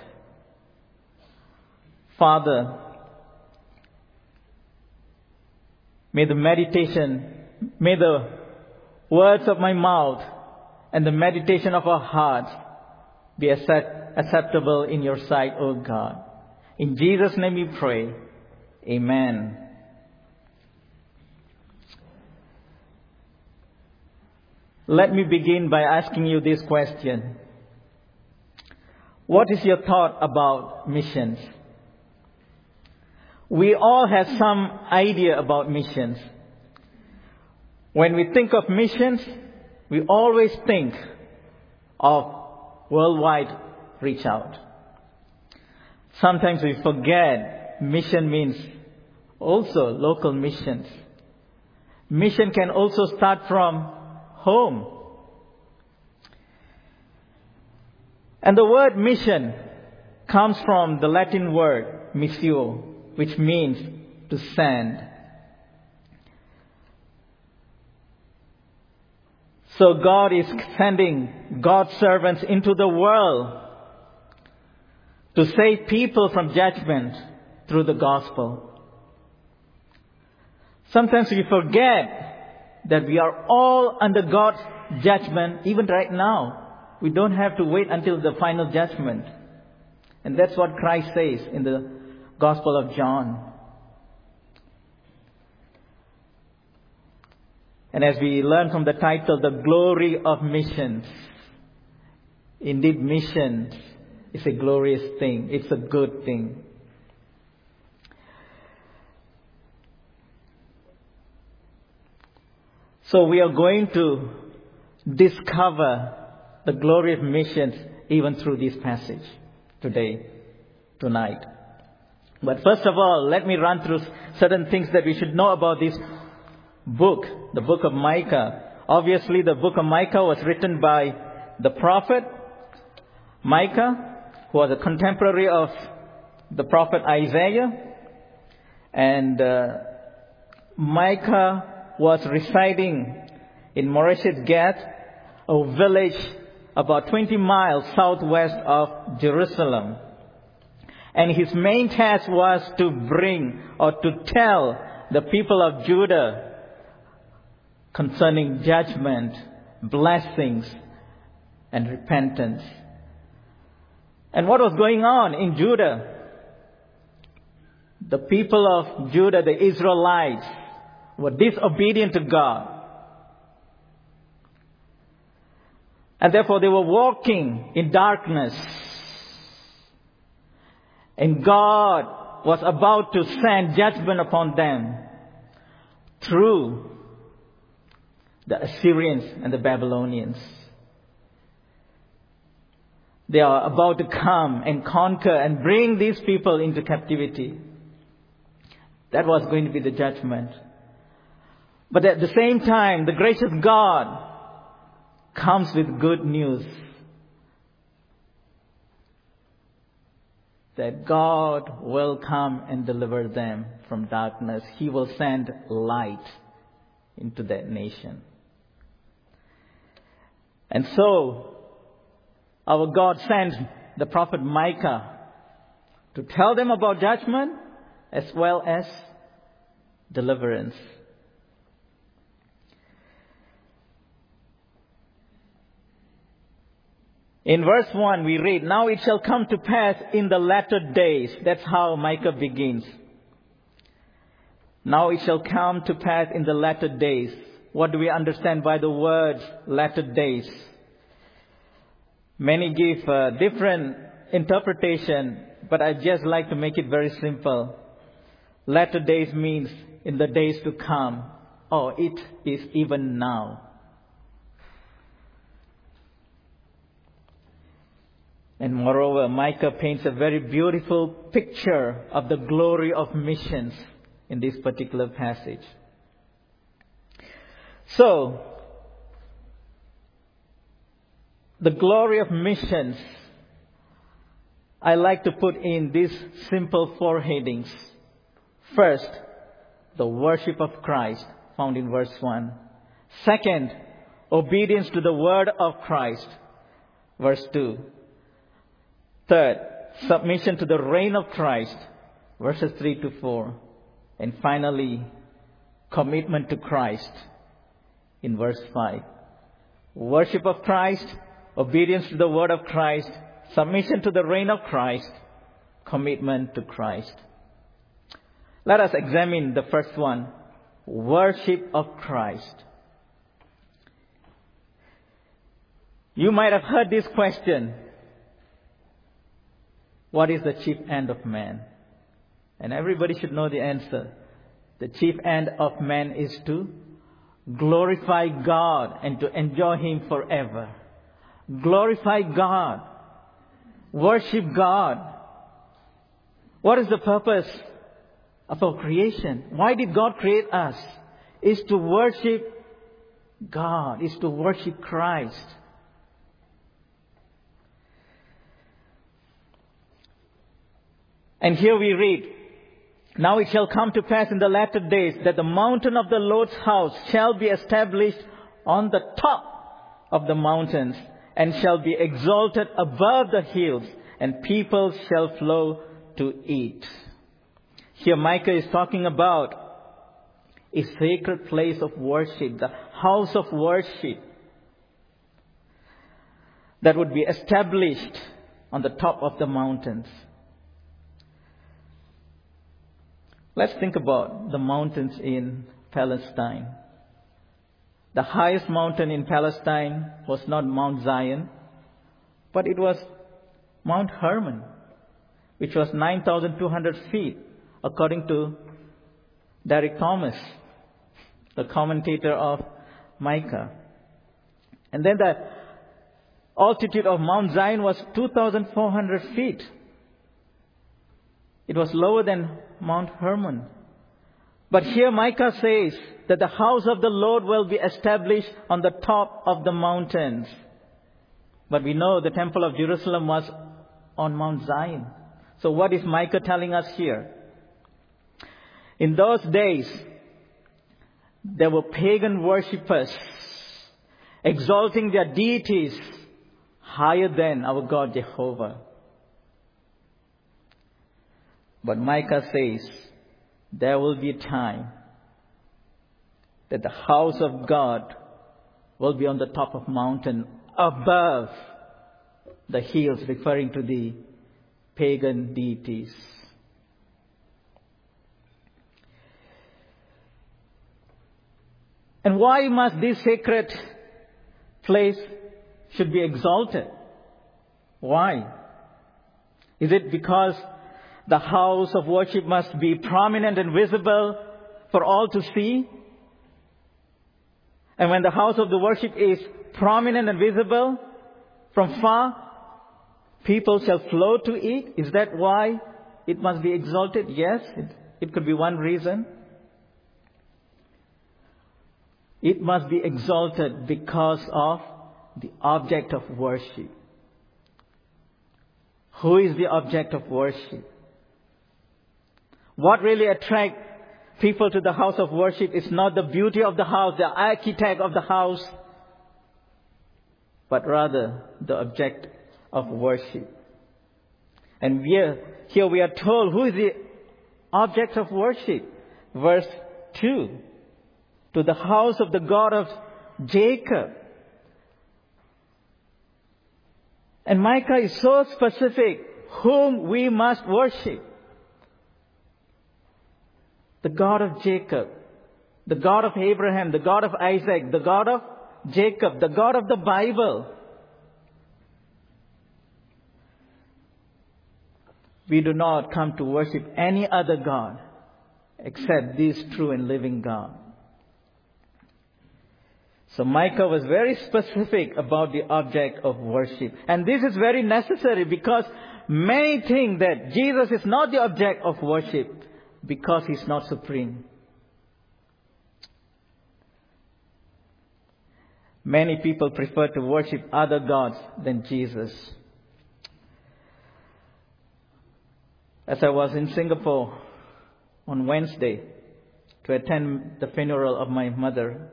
Father, may the words of my mouth and the meditation of our hearts be acceptable in your sight, O God. In Jesus' name we pray. Amen. Let me begin by asking you this question. What is your thought about missions? We all have some idea about missions. When we think of missions, we always think of worldwide reach out. Sometimes we forget mission means also local missions. Mission can also start from home. And the word mission comes from the Latin word missio, which means to send. So God is sending God's servants into the world to save people from judgment through the gospel. Sometimes we forget that we are all under God's judgment even right now. We don't have to wait until the final judgment. And that's what Christ says in the Gospel of John. And as we learn from the title, The Glory of Missions. Indeed, missions is a glorious thing. It's a good thing. So we are going to discover the glory of missions even through this passage tonight. But first of all, let me run through certain things that we should know about this book, the book of Micah. Obviously, the book of Micah was written by the prophet Micah, who was a contemporary of the prophet Isaiah. And Micah was residing in Moresheth Gath, a village about 20 miles southwest of Jerusalem. And his main task was to bring or to tell the people of Judah concerning judgment, blessings, and repentance. And what was going on in Judah? The people of Judah, the Israelites, were disobedient to God. And therefore they were walking in darkness. And God was about to send judgment upon them through the Assyrians and the Babylonians. They are about to come and conquer and bring these people into captivity. That was going to be the judgment. But at the same time, the gracious God comes with good news. That God will come and deliver them from darkness. He will send light into that nation. And so, our God sent the prophet Micah to tell them about judgment as well as deliverance. In verse 1 we read, "Now it shall come to pass in the latter days." That's how Micah begins. Now it shall come to pass in the latter days. What do we understand by the words latter days? Many give different interpretation, but I just like to make it very simple. Latter days means in the days to come, or it is even now. And moreover, Micah paints a very beautiful picture of the glory of missions in this particular passage. So, the glory of missions, I like to put in these simple four headings. First, the worship of Christ, found in verse 1. Second, obedience to the word of Christ, verse 2. Third, submission to the reign of Christ, verses 3 to 4. And finally, commitment to Christ, in verse 5. Worship of Christ, obedience to the word of Christ, submission to the reign of Christ, commitment to Christ. Let us examine the first one, worship of Christ. You might have heard this question: what is the chief end of man? And everybody should know the answer. The chief end of man is to glorify God and to enjoy Him forever. Glorify God. Worship God. What is the purpose of our creation? Why did God create us? Is to worship God, is to worship Christ. And here we read, now it shall come to pass in the latter days that the mountain of the Lord's house shall be established on the top of the mountains and shall be exalted above the hills, and people shall flow to it. Here Micah is talking about a sacred place of worship, the house of worship that would be established on the top of the mountains. Let's think about the mountains in Palestine. The highest mountain in Palestine was not Mount Zion, but it was Mount Hermon, which was 9,200 feet, according to Derek Thomas, the commentator of Micah. And then the altitude of Mount Zion was 2,400 feet. It was lower than Mount Hermon. But here Micah says that the house of the Lord will be established on the top of the mountains. But we know the temple of Jerusalem was on Mount Zion. So what is Micah telling us here? In those days, there were pagan worshippers exalting their deities higher than our God Jehovah. But Micah says, there will be a time that the house of God will be on the top of mountain above the hills, referring to the pagan deities. And why must this sacred place should be exalted? Why? Is it because the house of worship must be prominent and visible for all to see? And when the house of the worship is prominent and visible from far, people shall flow to it? Is that why it must be exalted? Yes, it could be one reason. It must be exalted because of the object of worship. Who is the object of worship? What really attracts people to the house of worship is not the beauty of the house, the architect of the house, but rather the object of worship. And here we are told who is the object of worship. Verse 2. To the house of the God of Jacob. And Micah is so specific whom we must worship. The God of Jacob, the God of Abraham, the God of Isaac, the God of Jacob, the God of the Bible. We do not come to worship any other God except this true and living God. So Micah was very specific about the object of worship. And this is very necessary because many think that Jesus is not the object of worship because He's not supreme. Many people prefer to worship other gods than Jesus. As I was in Singapore on Wednesday to attend the funeral of my mother.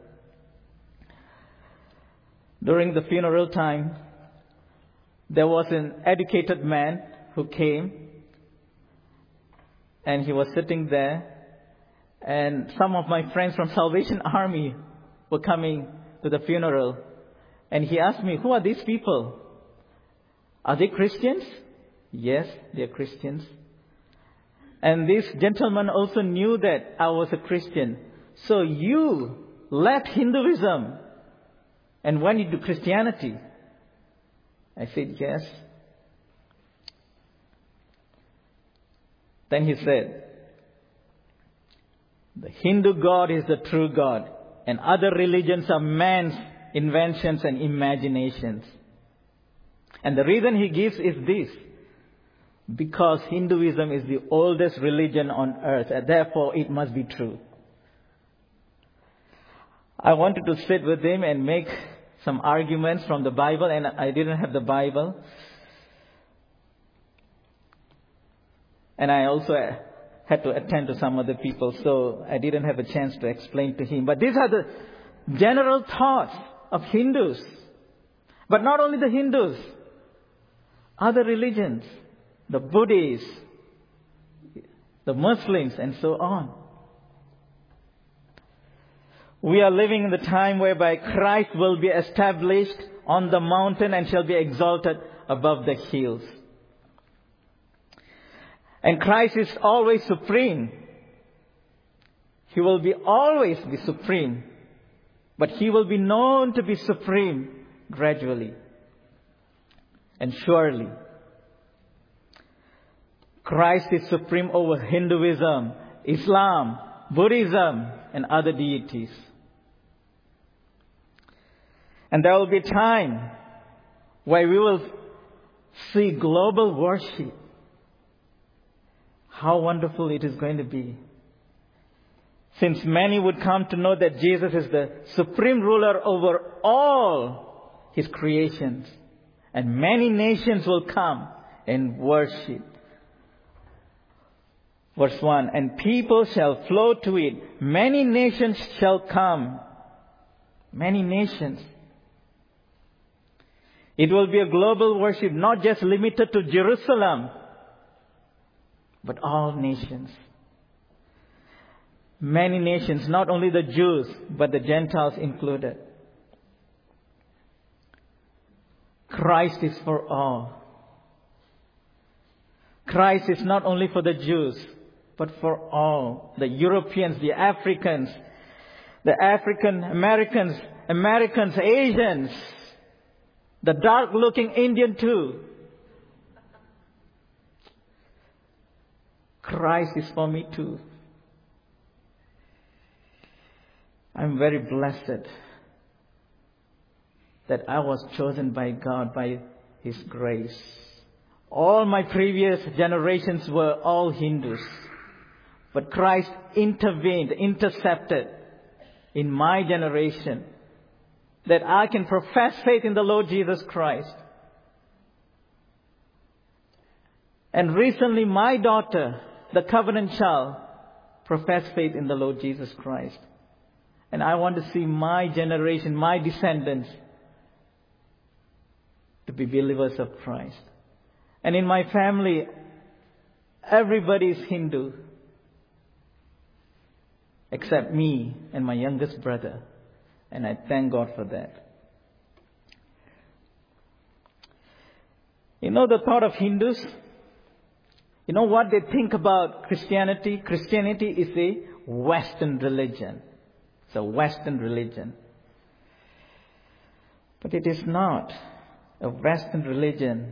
During the funeral time, there was an educated man who came, and he was sitting there, and some of my friends from Salvation Army were coming to the funeral, and he asked me, "Who are these people? Are they Christians?" Yes, they are Christians. And this gentleman also knew that I was a Christian. "So you left Hinduism and went into Christianity?" I said, "Yes." Then he said, "The Hindu God is the true God, and other religions are man's inventions and imaginations." And the reason he gives is this: because Hinduism is the oldest religion on earth, and therefore it must be true. I wanted to sit with him and make some arguments from the Bible, and I didn't have the Bible. And I also had to attend to some other people, so I didn't have a chance to explain to him. But these are the general thoughts of Hindus. But not only the Hindus, other religions, the Buddhists, the Muslims, and so on. We are living in the time whereby Christ will be established on the mountain and shall be exalted above the hills. And Christ is always supreme. He will always be supreme. But He will be known to be supreme gradually and surely. Christ is supreme over Hinduism, Islam, Buddhism, and other deities. And there will be a time where we will see global worship. How wonderful it is going to be. Since many would come to know that Jesus is the supreme ruler over all His creations. And many nations will come and worship. Verse 1, "And people shall flow to it. Many nations shall come." Many nations. It will be a global worship, not just limited to Jerusalem, but all nations. Many nations, not only the Jews, but the Gentiles included. Christ is for all. Christ is not only for the Jews, but for all. The Europeans, the Africans, the African Americans, Asians, the dark-looking Indian too. Christ is for me too. I'm very blessed that I was chosen by God, by His grace. All my previous generations were all Hindus. But Christ intervened, intercepted in my generation, that I can profess faith in the Lord Jesus Christ. And recently my daughter, the covenant child, professed faith in the Lord Jesus Christ. And I want to see my generation, my descendants, to be believers of Christ. And in my family, everybody is Hindu, except me and my youngest brother. And I thank God for that. You know the thought of Hindus? You know what they think about Christianity? Christianity is a Western religion. It's a Western religion. But it is not a Western religion.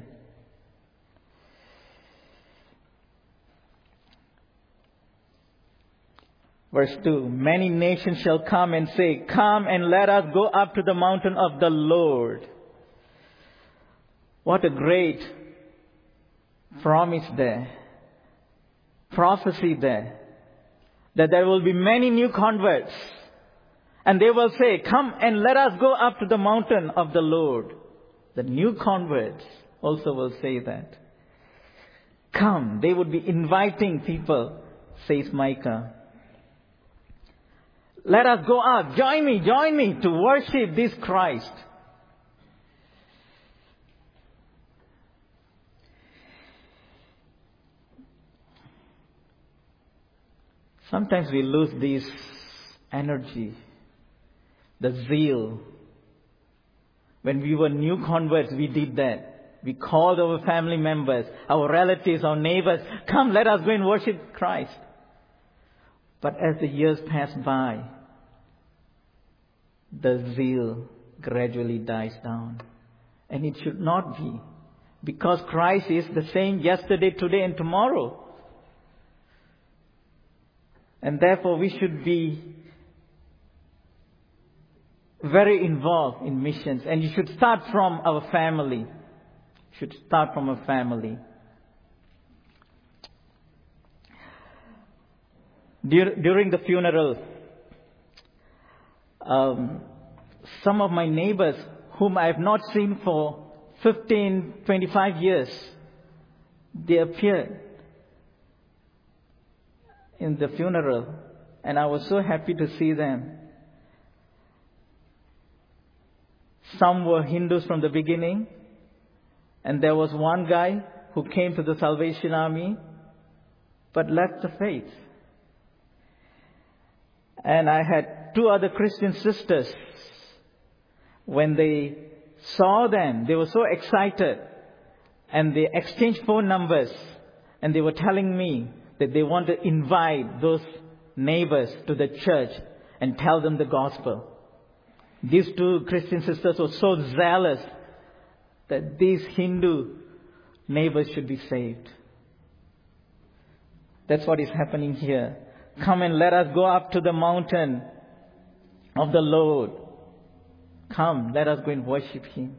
Verse 2, "Many nations shall come and say, 'Come and let us go up to the mountain of the Lord.'" What a great promise there. Prophecy there. That there will be many new converts. And they will say, "Come and let us go up to the mountain of the Lord." The new converts also will say that. Come. They would be inviting people says Micah. Let us go out. Join me to worship this Christ. Sometimes we lose this energy, the zeal. When we were new converts, we did that. We called our family members, our relatives, our neighbors, come, let us go and worship Christ. But as the years pass by, the zeal gradually dies down. And it should not be. Because Christ is the same yesterday, today, and tomorrow. And therefore we should be very involved in missions. And you should start from our family. During the funeral, some of my neighbors whom I have not seen for 15, 25 years, they appeared in the funeral, and I was so happy to see them. Some were Hindus from the beginning, and there was one guy who came to the Salvation Army but left the faith. And I had two other Christian sisters. When they saw them, they were so excited, and they exchanged phone numbers, and they were telling me that they want to invite those neighbors to the church and tell them the gospel. These two Christian sisters were so zealous that these Hindu neighbors should be saved. That's what is happening here. Come and let us go up to the mountain of the Lord. Come, let us go and worship Him.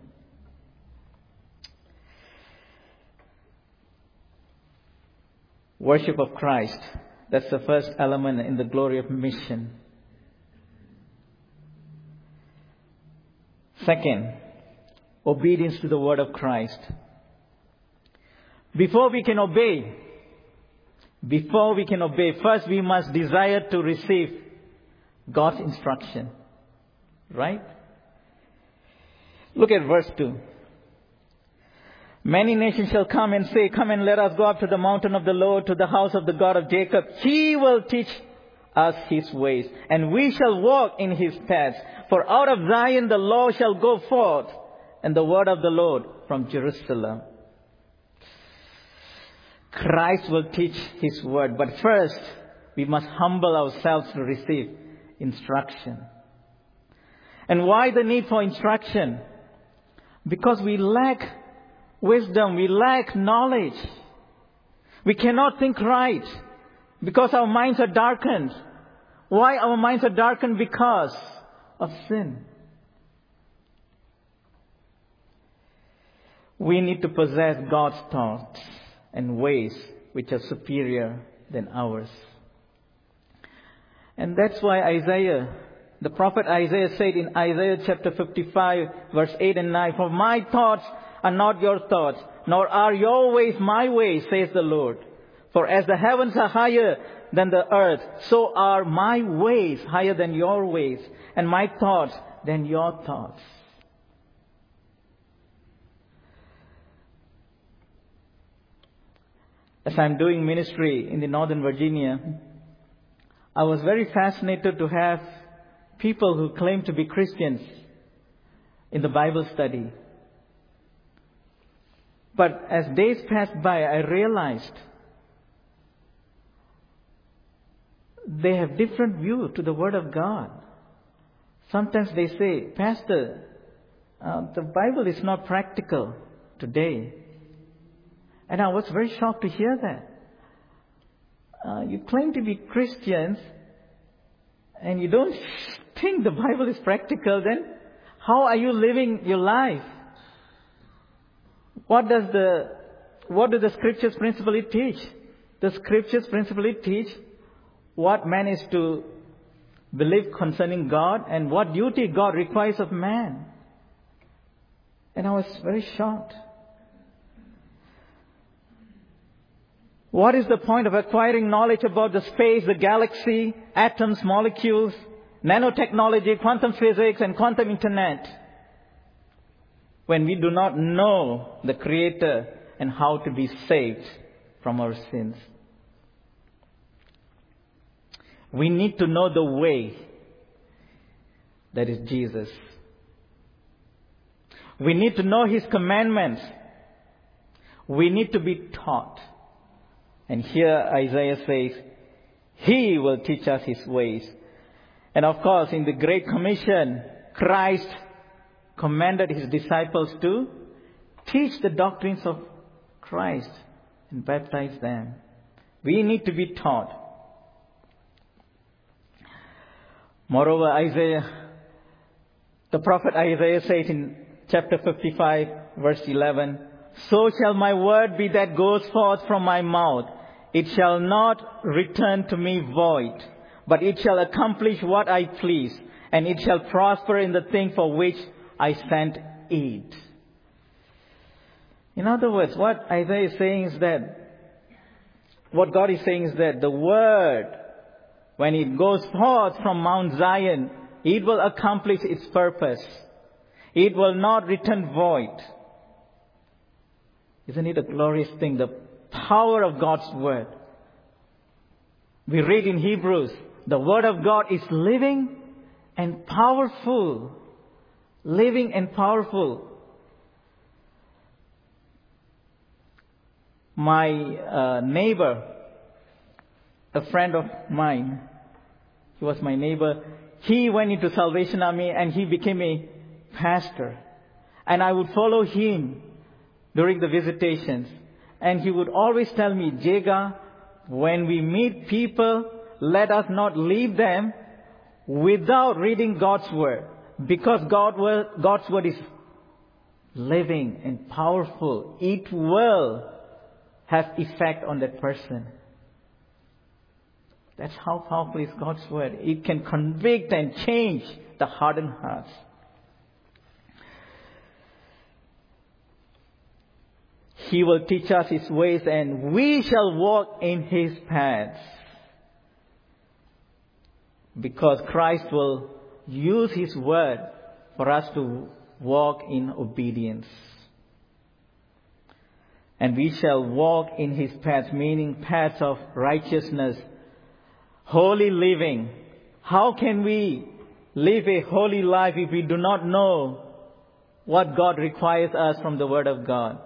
Worship of Christ. That's the first element in the glory of mission. Second, obedience to the word of Christ. Before we can obey, first we must desire to receive God's instruction. Right? Look at verse 2. Many nations shall come and say, come and let us go up to the mountain of the Lord, to the house of the God of Jacob. He will teach us His ways, and we shall walk in His paths. For out of Zion the law shall go forth, and the word of the Lord from Jerusalem. Christ will teach His word, but first we must humble ourselves to receive instruction. And why the need for instruction? Because we lack wisdom, we lack knowledge. We cannot think right because our minds are darkened. Why our minds are darkened? Because of sin. We need to possess God's thoughts and ways which are superior than ours. And that's why the prophet Isaiah said in Isaiah chapter 55 verse 8 and 9, for my thoughts are not your thoughts, nor are your ways my ways, says the Lord. For as the heavens are higher than the earth, so are my ways higher than your ways, and my thoughts than your thoughts. As I'm doing ministry in the Northern Virginia, I was very fascinated to have people who claim to be Christians in the Bible study. But as days passed by, I realized they have different view to the Word of God. Sometimes they say, Pastor, the Bible is not practical today. And I was very shocked to hear that. You claim to be Christians and you don't think the Bible is practical, then how are you living your life? What do the Scriptures principally teach? The Scriptures principally teach what man is to believe concerning God and what duty God requires of man. And I was very shocked. What is the point of acquiring knowledge about the space, the galaxy, atoms, molecules, nanotechnology, quantum physics, and quantum internet, when we do not know the Creator and how to be saved from our sins? We need to know the way, that is Jesus. We need to know His commandments. We need to be taught. And here Isaiah says, He will teach us His ways. And of course, in the Great Commission, Christ commanded His disciples to teach the doctrines of Christ and baptize them. We need to be taught. Moreover, the prophet Isaiah says in chapter 55, verse 11, So shall my word be that goes forth from my mouth. It shall not return to me void, but it shall accomplish what I please, and it shall prosper in the thing for which I sent it. In other words, what Isaiah is saying is that, what God is saying is that the word, when it goes forth from Mount Zion, it will accomplish its purpose. It will not return void. Isn't it a glorious thing, the power of God's word? We read in Hebrews, the word of God is living and powerful. Living and powerful. My neighbor, a friend of mine, he was my neighbor. He went into Salvation Army and he became a pastor. And I would follow him during the visitations. And he would always tell me, Jega, when we meet people, let us not leave them without reading God's word. Because God's word is living and powerful. It will have effect on that person. That's how powerful is God's word. It can convict and change the hardened hearts. He will teach us His ways, and we shall walk in His paths. Because Christ will use His word for us to walk in obedience. And we shall walk in His paths, meaning paths of righteousness, holy living. How can we live a holy life if we do not know what God requires us from the Word of God?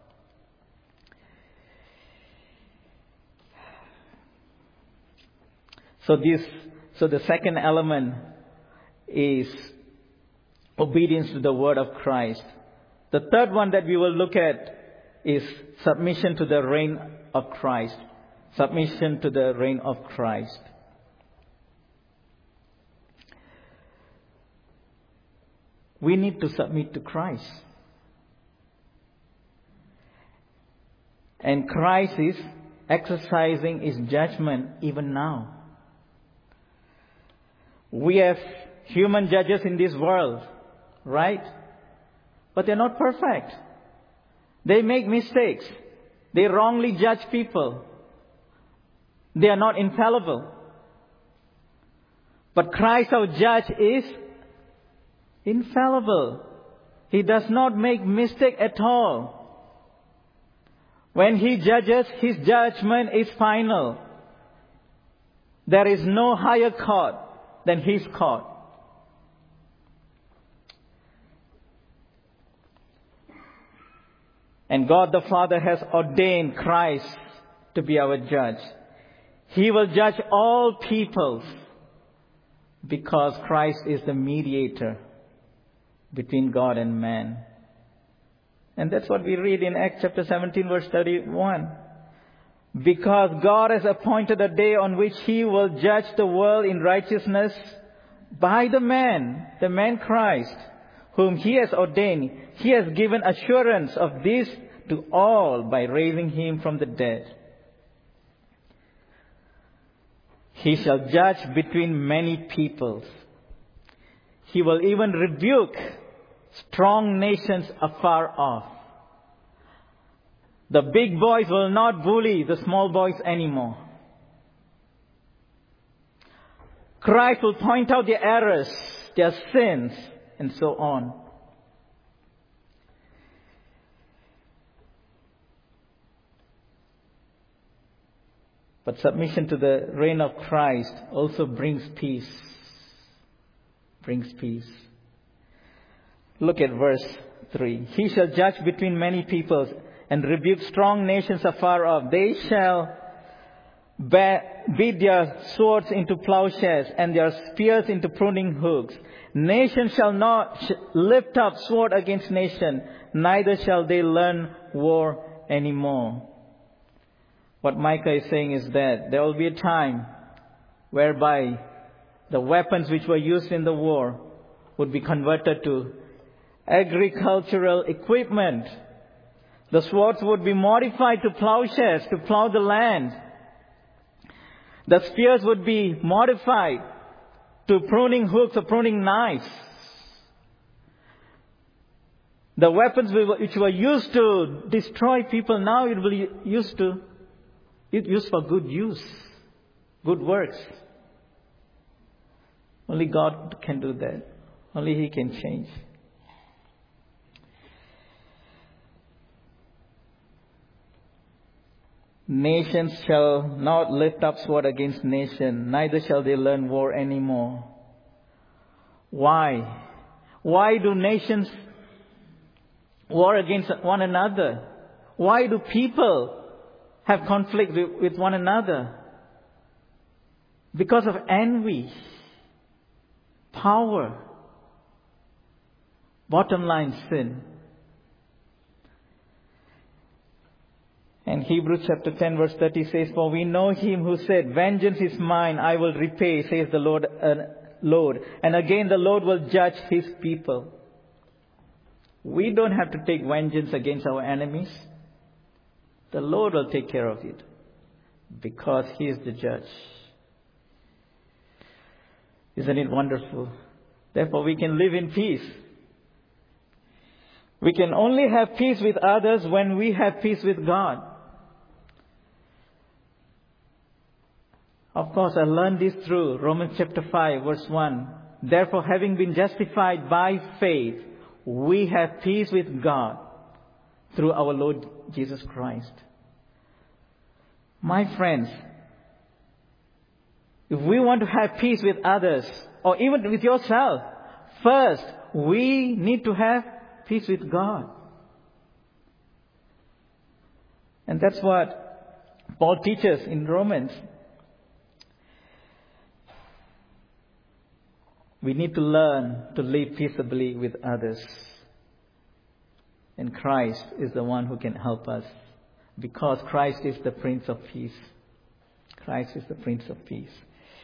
So the second element is obedience to the word of Christ. The third one that we will look at is submission to the reign of Christ. Submission to the reign of Christ. We need to submit to Christ. And Christ is exercising His judgment even now. We have human judges in this world, right? But they're not perfect. They make mistakes. They wrongly judge people. They are not infallible. But Christ, our judge, is infallible. He does not make mistake at all. When He judges, His judgment is final. There is no higher court than His court. And God the Father has ordained Christ to be our judge. He will judge all peoples because Christ is the mediator between God and man. And that's what we read in Acts chapter 17 verse 31. Because God has appointed a day on which He will judge the world in righteousness by the man Christ, whom He has ordained. He has given assurance of this to all by raising Him from the dead. He shall judge between many peoples. He will even rebuke strong nations afar off. The big boys will not bully the small boys anymore. Christ will point out their errors, their sins, and so on. But submission to the reign of Christ also brings peace. Brings peace. Look at verse 3. He shall judge between many peoples and rebuke strong nations afar off. They shall beat their swords into plowshares and their spears into pruning hooks. Nation shall not lift up sword against nation, neither shall they learn war anymore. What Micah is saying is that there will be a time whereby the weapons which were used in the war would be converted to agricultural equipment. The swords would be modified to plowshares to plow the land. The spears would be modified to pruning hooks or pruning knives. The weapons which were used to destroy people, now it will be used for good use, good works. Only God can do that. Only He can change. Nations shall not lift up sword against nation, neither shall they learn war anymore. Why? Why do nations war against one another? Why do people have conflict with one another? Because of envy, power, bottom line sin. And Hebrews chapter 10 verse 30 says, for we know Him who said, vengeance is mine, I will repay, says the Lord. And again the Lord will judge His people. We don't have to take vengeance against our enemies. The Lord will take care of it, because He is the judge. Isn't it wonderful? Therefore we can live in peace. We can only have peace with others when we have peace with God. Of course, I learned this through Romans chapter 5 verse 1. Therefore, having been justified by faith, we have peace with God through our Lord Jesus Christ. My friends, if we want to have peace with others, or even with yourself, first, we need to have peace with God. And that's what Paul teaches in Romans. We need to learn to live peaceably with others. And Christ is the one who can help us, because Christ is the Prince of Peace. Christ is the Prince of Peace.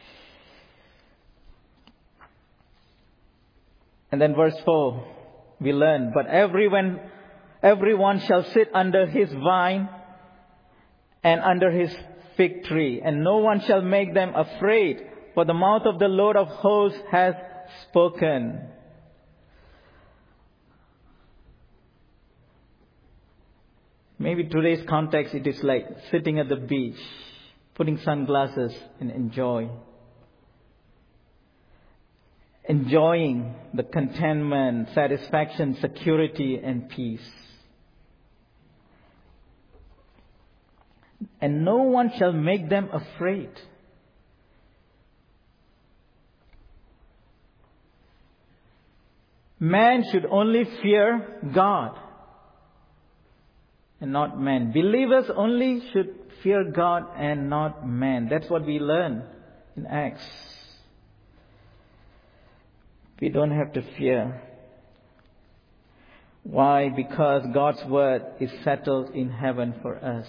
And then verse 4, we learn, but everyone shall sit under his vine and under his fig tree, and no one shall make them afraid, for the mouth of the Lord of hosts has spoken. Maybe today's context, it is like sitting at the beach, putting sunglasses and enjoying the contentment, satisfaction, security and peace. And no one shall make them afraid. Man should only fear God and not man. Believers only should fear God and not man. That's what we learn in Acts. We don't have to fear. Why? Because God's word is settled in heaven for us.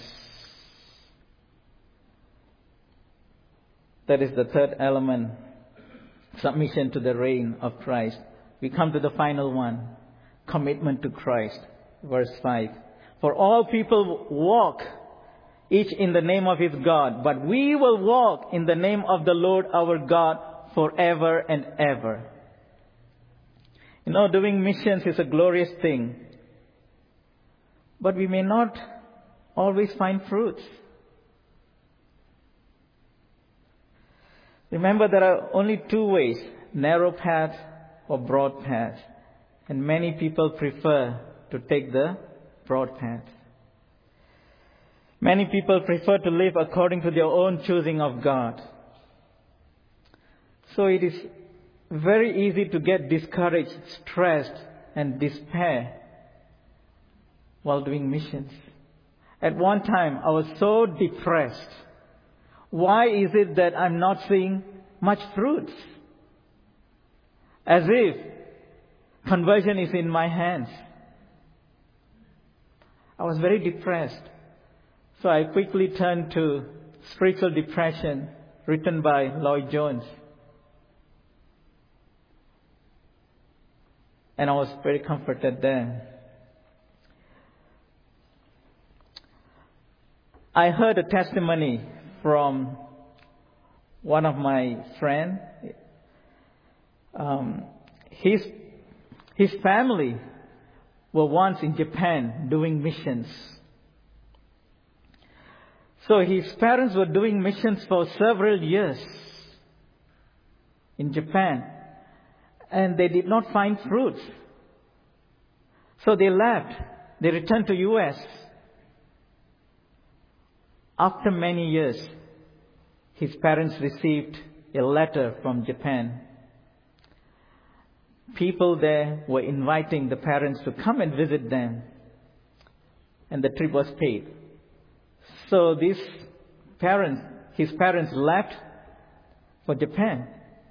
That is the third element. Submission to the reign of Christ. We come to the final one. Commitment to Christ. Verse 5. For all people walk, each in the name of his God, but we will walk in the name of the Lord our God forever and ever. You know, doing missions is a glorious thing. But we may not always find fruits. Remember, there are only two ways, narrow path or broad path. And many people prefer to take the broad path. Many people prefer to live according to their own choosing of God. So it is very easy to get discouraged, stressed, and despair while doing missions. At one time, I was so depressed. Why is it that I'm not seeing much fruits? As if conversion is in my hands. I was very depressed. So I quickly turned to Spiritual Depression, written by Lloyd Jones. And I was very comforted there. I heard a testimony from one of my friends. His family were once in Japan doing missions. So his parents were doing missions for several years in Japan. And they did not find fruits. So they left. They returned to US. After many years, his parents received a letter from Japan. People there were inviting the parents to come and visit them. And the trip was paid. So his parents left for Japan.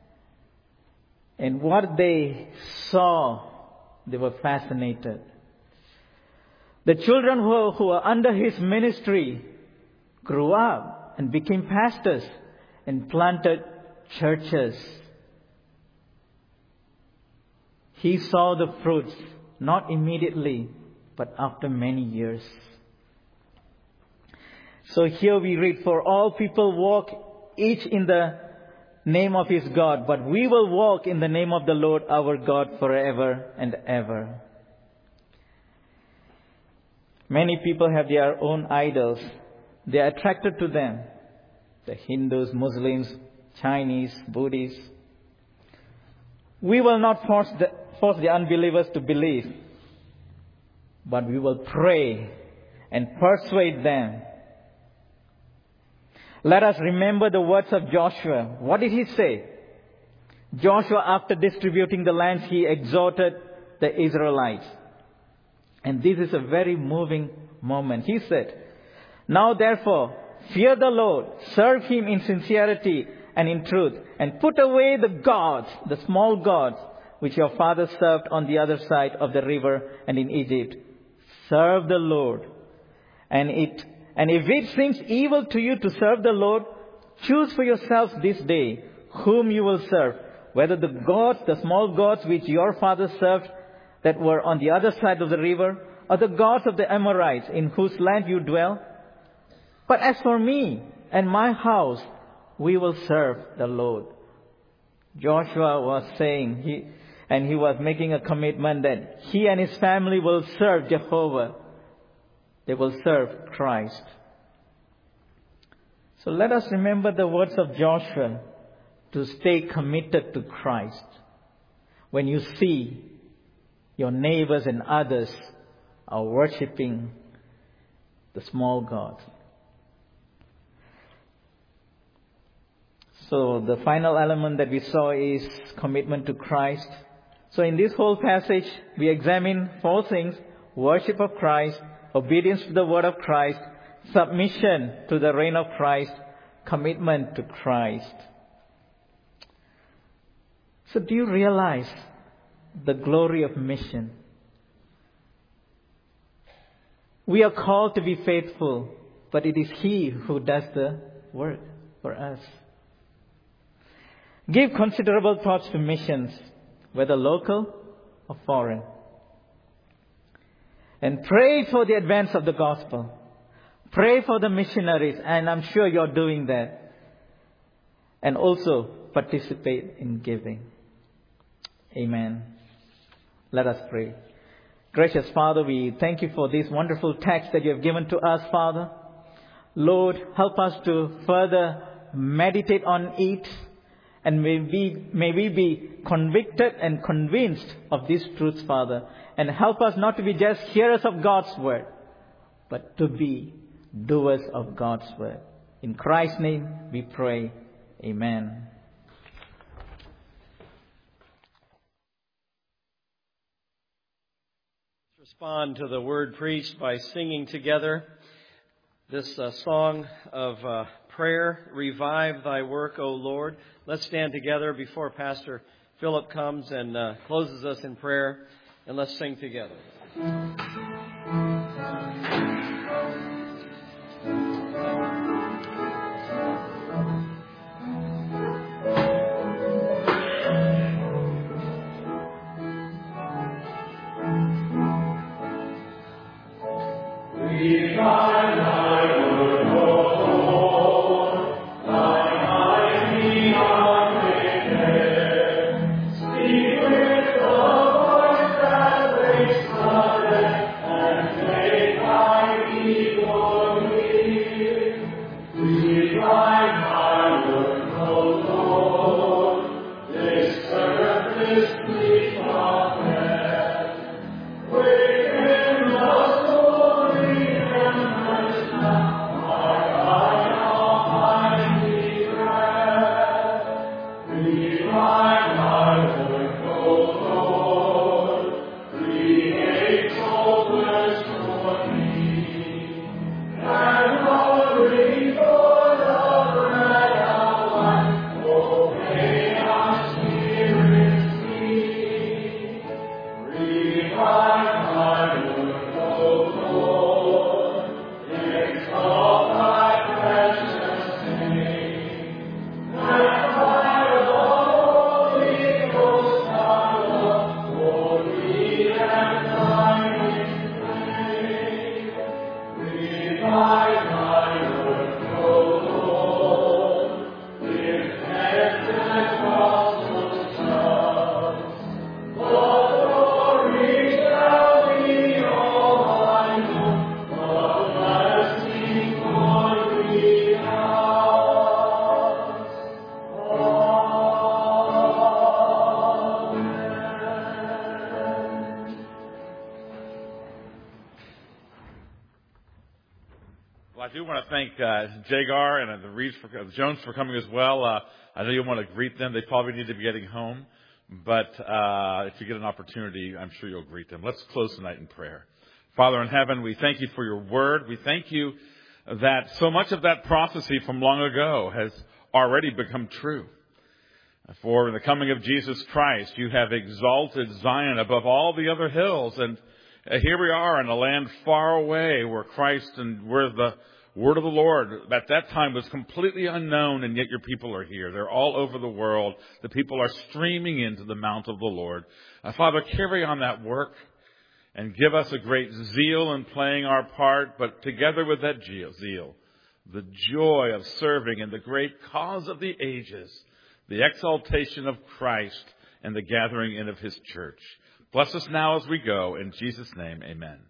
And what they saw, they were fascinated. The children who were under his ministry grew up and became pastors and planted churches. He saw the fruits, not immediately, but after many years. So here we read, for all people walk each in the name of his God, but we will walk in the name of the Lord our God forever and ever. Many people have their own idols. They are attracted to them. The Hindus, Muslims, Chinese, Buddhists. We will not force the unbelievers to believe, but we will pray and persuade them. Let us remember the words of Joshua. What did he say? Joshua, after distributing the lands, he exhorted the Israelites. And this is a very moving moment. He said, now therefore, fear the Lord, serve him in sincerity and in truth, and put away the gods, the small gods, which your fathers served on the other side of the river and in Egypt. Serve the Lord. And if it seems evil to you to serve the Lord, choose for yourselves this day whom you will serve, whether the gods, the small gods which your fathers served that were on the other side of the river, or the gods of the Amorites in whose land you dwell. But as for me and my house, we will serve the Lord. Joshua was saying, he was making a commitment that he and his family will serve Jehovah. They will serve Christ. So let us remember the words of Joshua to stay committed to Christ. When you see your neighbors and others are worshipping the small gods. So the final element that we saw is commitment to Christ. So in this whole passage, we examine 4 things: worship of Christ, obedience to the word of Christ, submission to the reign of Christ, commitment to Christ. So do you realize the glory of mission? We are called to be faithful, but it is He who does the work for us. Give considerable thoughts to missions, whether local or foreign. And pray for the advance of the gospel. Pray for the missionaries, and I'm sure you're doing that. And also participate in giving. Amen. Let us pray. Gracious Father, we thank you for this wonderful text that you have given to us, Father. Lord, help us to further meditate on it, and may we be convicted and convinced of these truths, Father. And help us not to be just hearers of God's word, but to be doers of God's word. In Christ's name we pray. Amen. Respond to the word preached by singing together this song of prayer, Revive Thy Work, O Lord. Let's stand together before Pastor Philip comes and closes us in prayer, and let's sing together. Jagar and the Reeds Jones for coming as well. I know you want to greet them. They probably need to be getting home. But if you get an opportunity, I'm sure you'll greet them. Let's close tonight in prayer. Father in heaven, we thank you for your word. We thank you that so much of that prophecy from long ago has already become true. For in the coming of Jesus Christ, you have exalted Zion above all the other hills. And here we are in a land far away where Christ and where the word of the Lord at that time was completely unknown, and yet your people are here. They're all over the world. The people are streaming into the mount of the Lord. Father, carry on that work and give us a great zeal in playing our part, but together with that zeal, the joy of serving in the great cause of the ages, the exaltation of Christ and the gathering in of his church. Bless us now as we go. In Jesus' name, amen.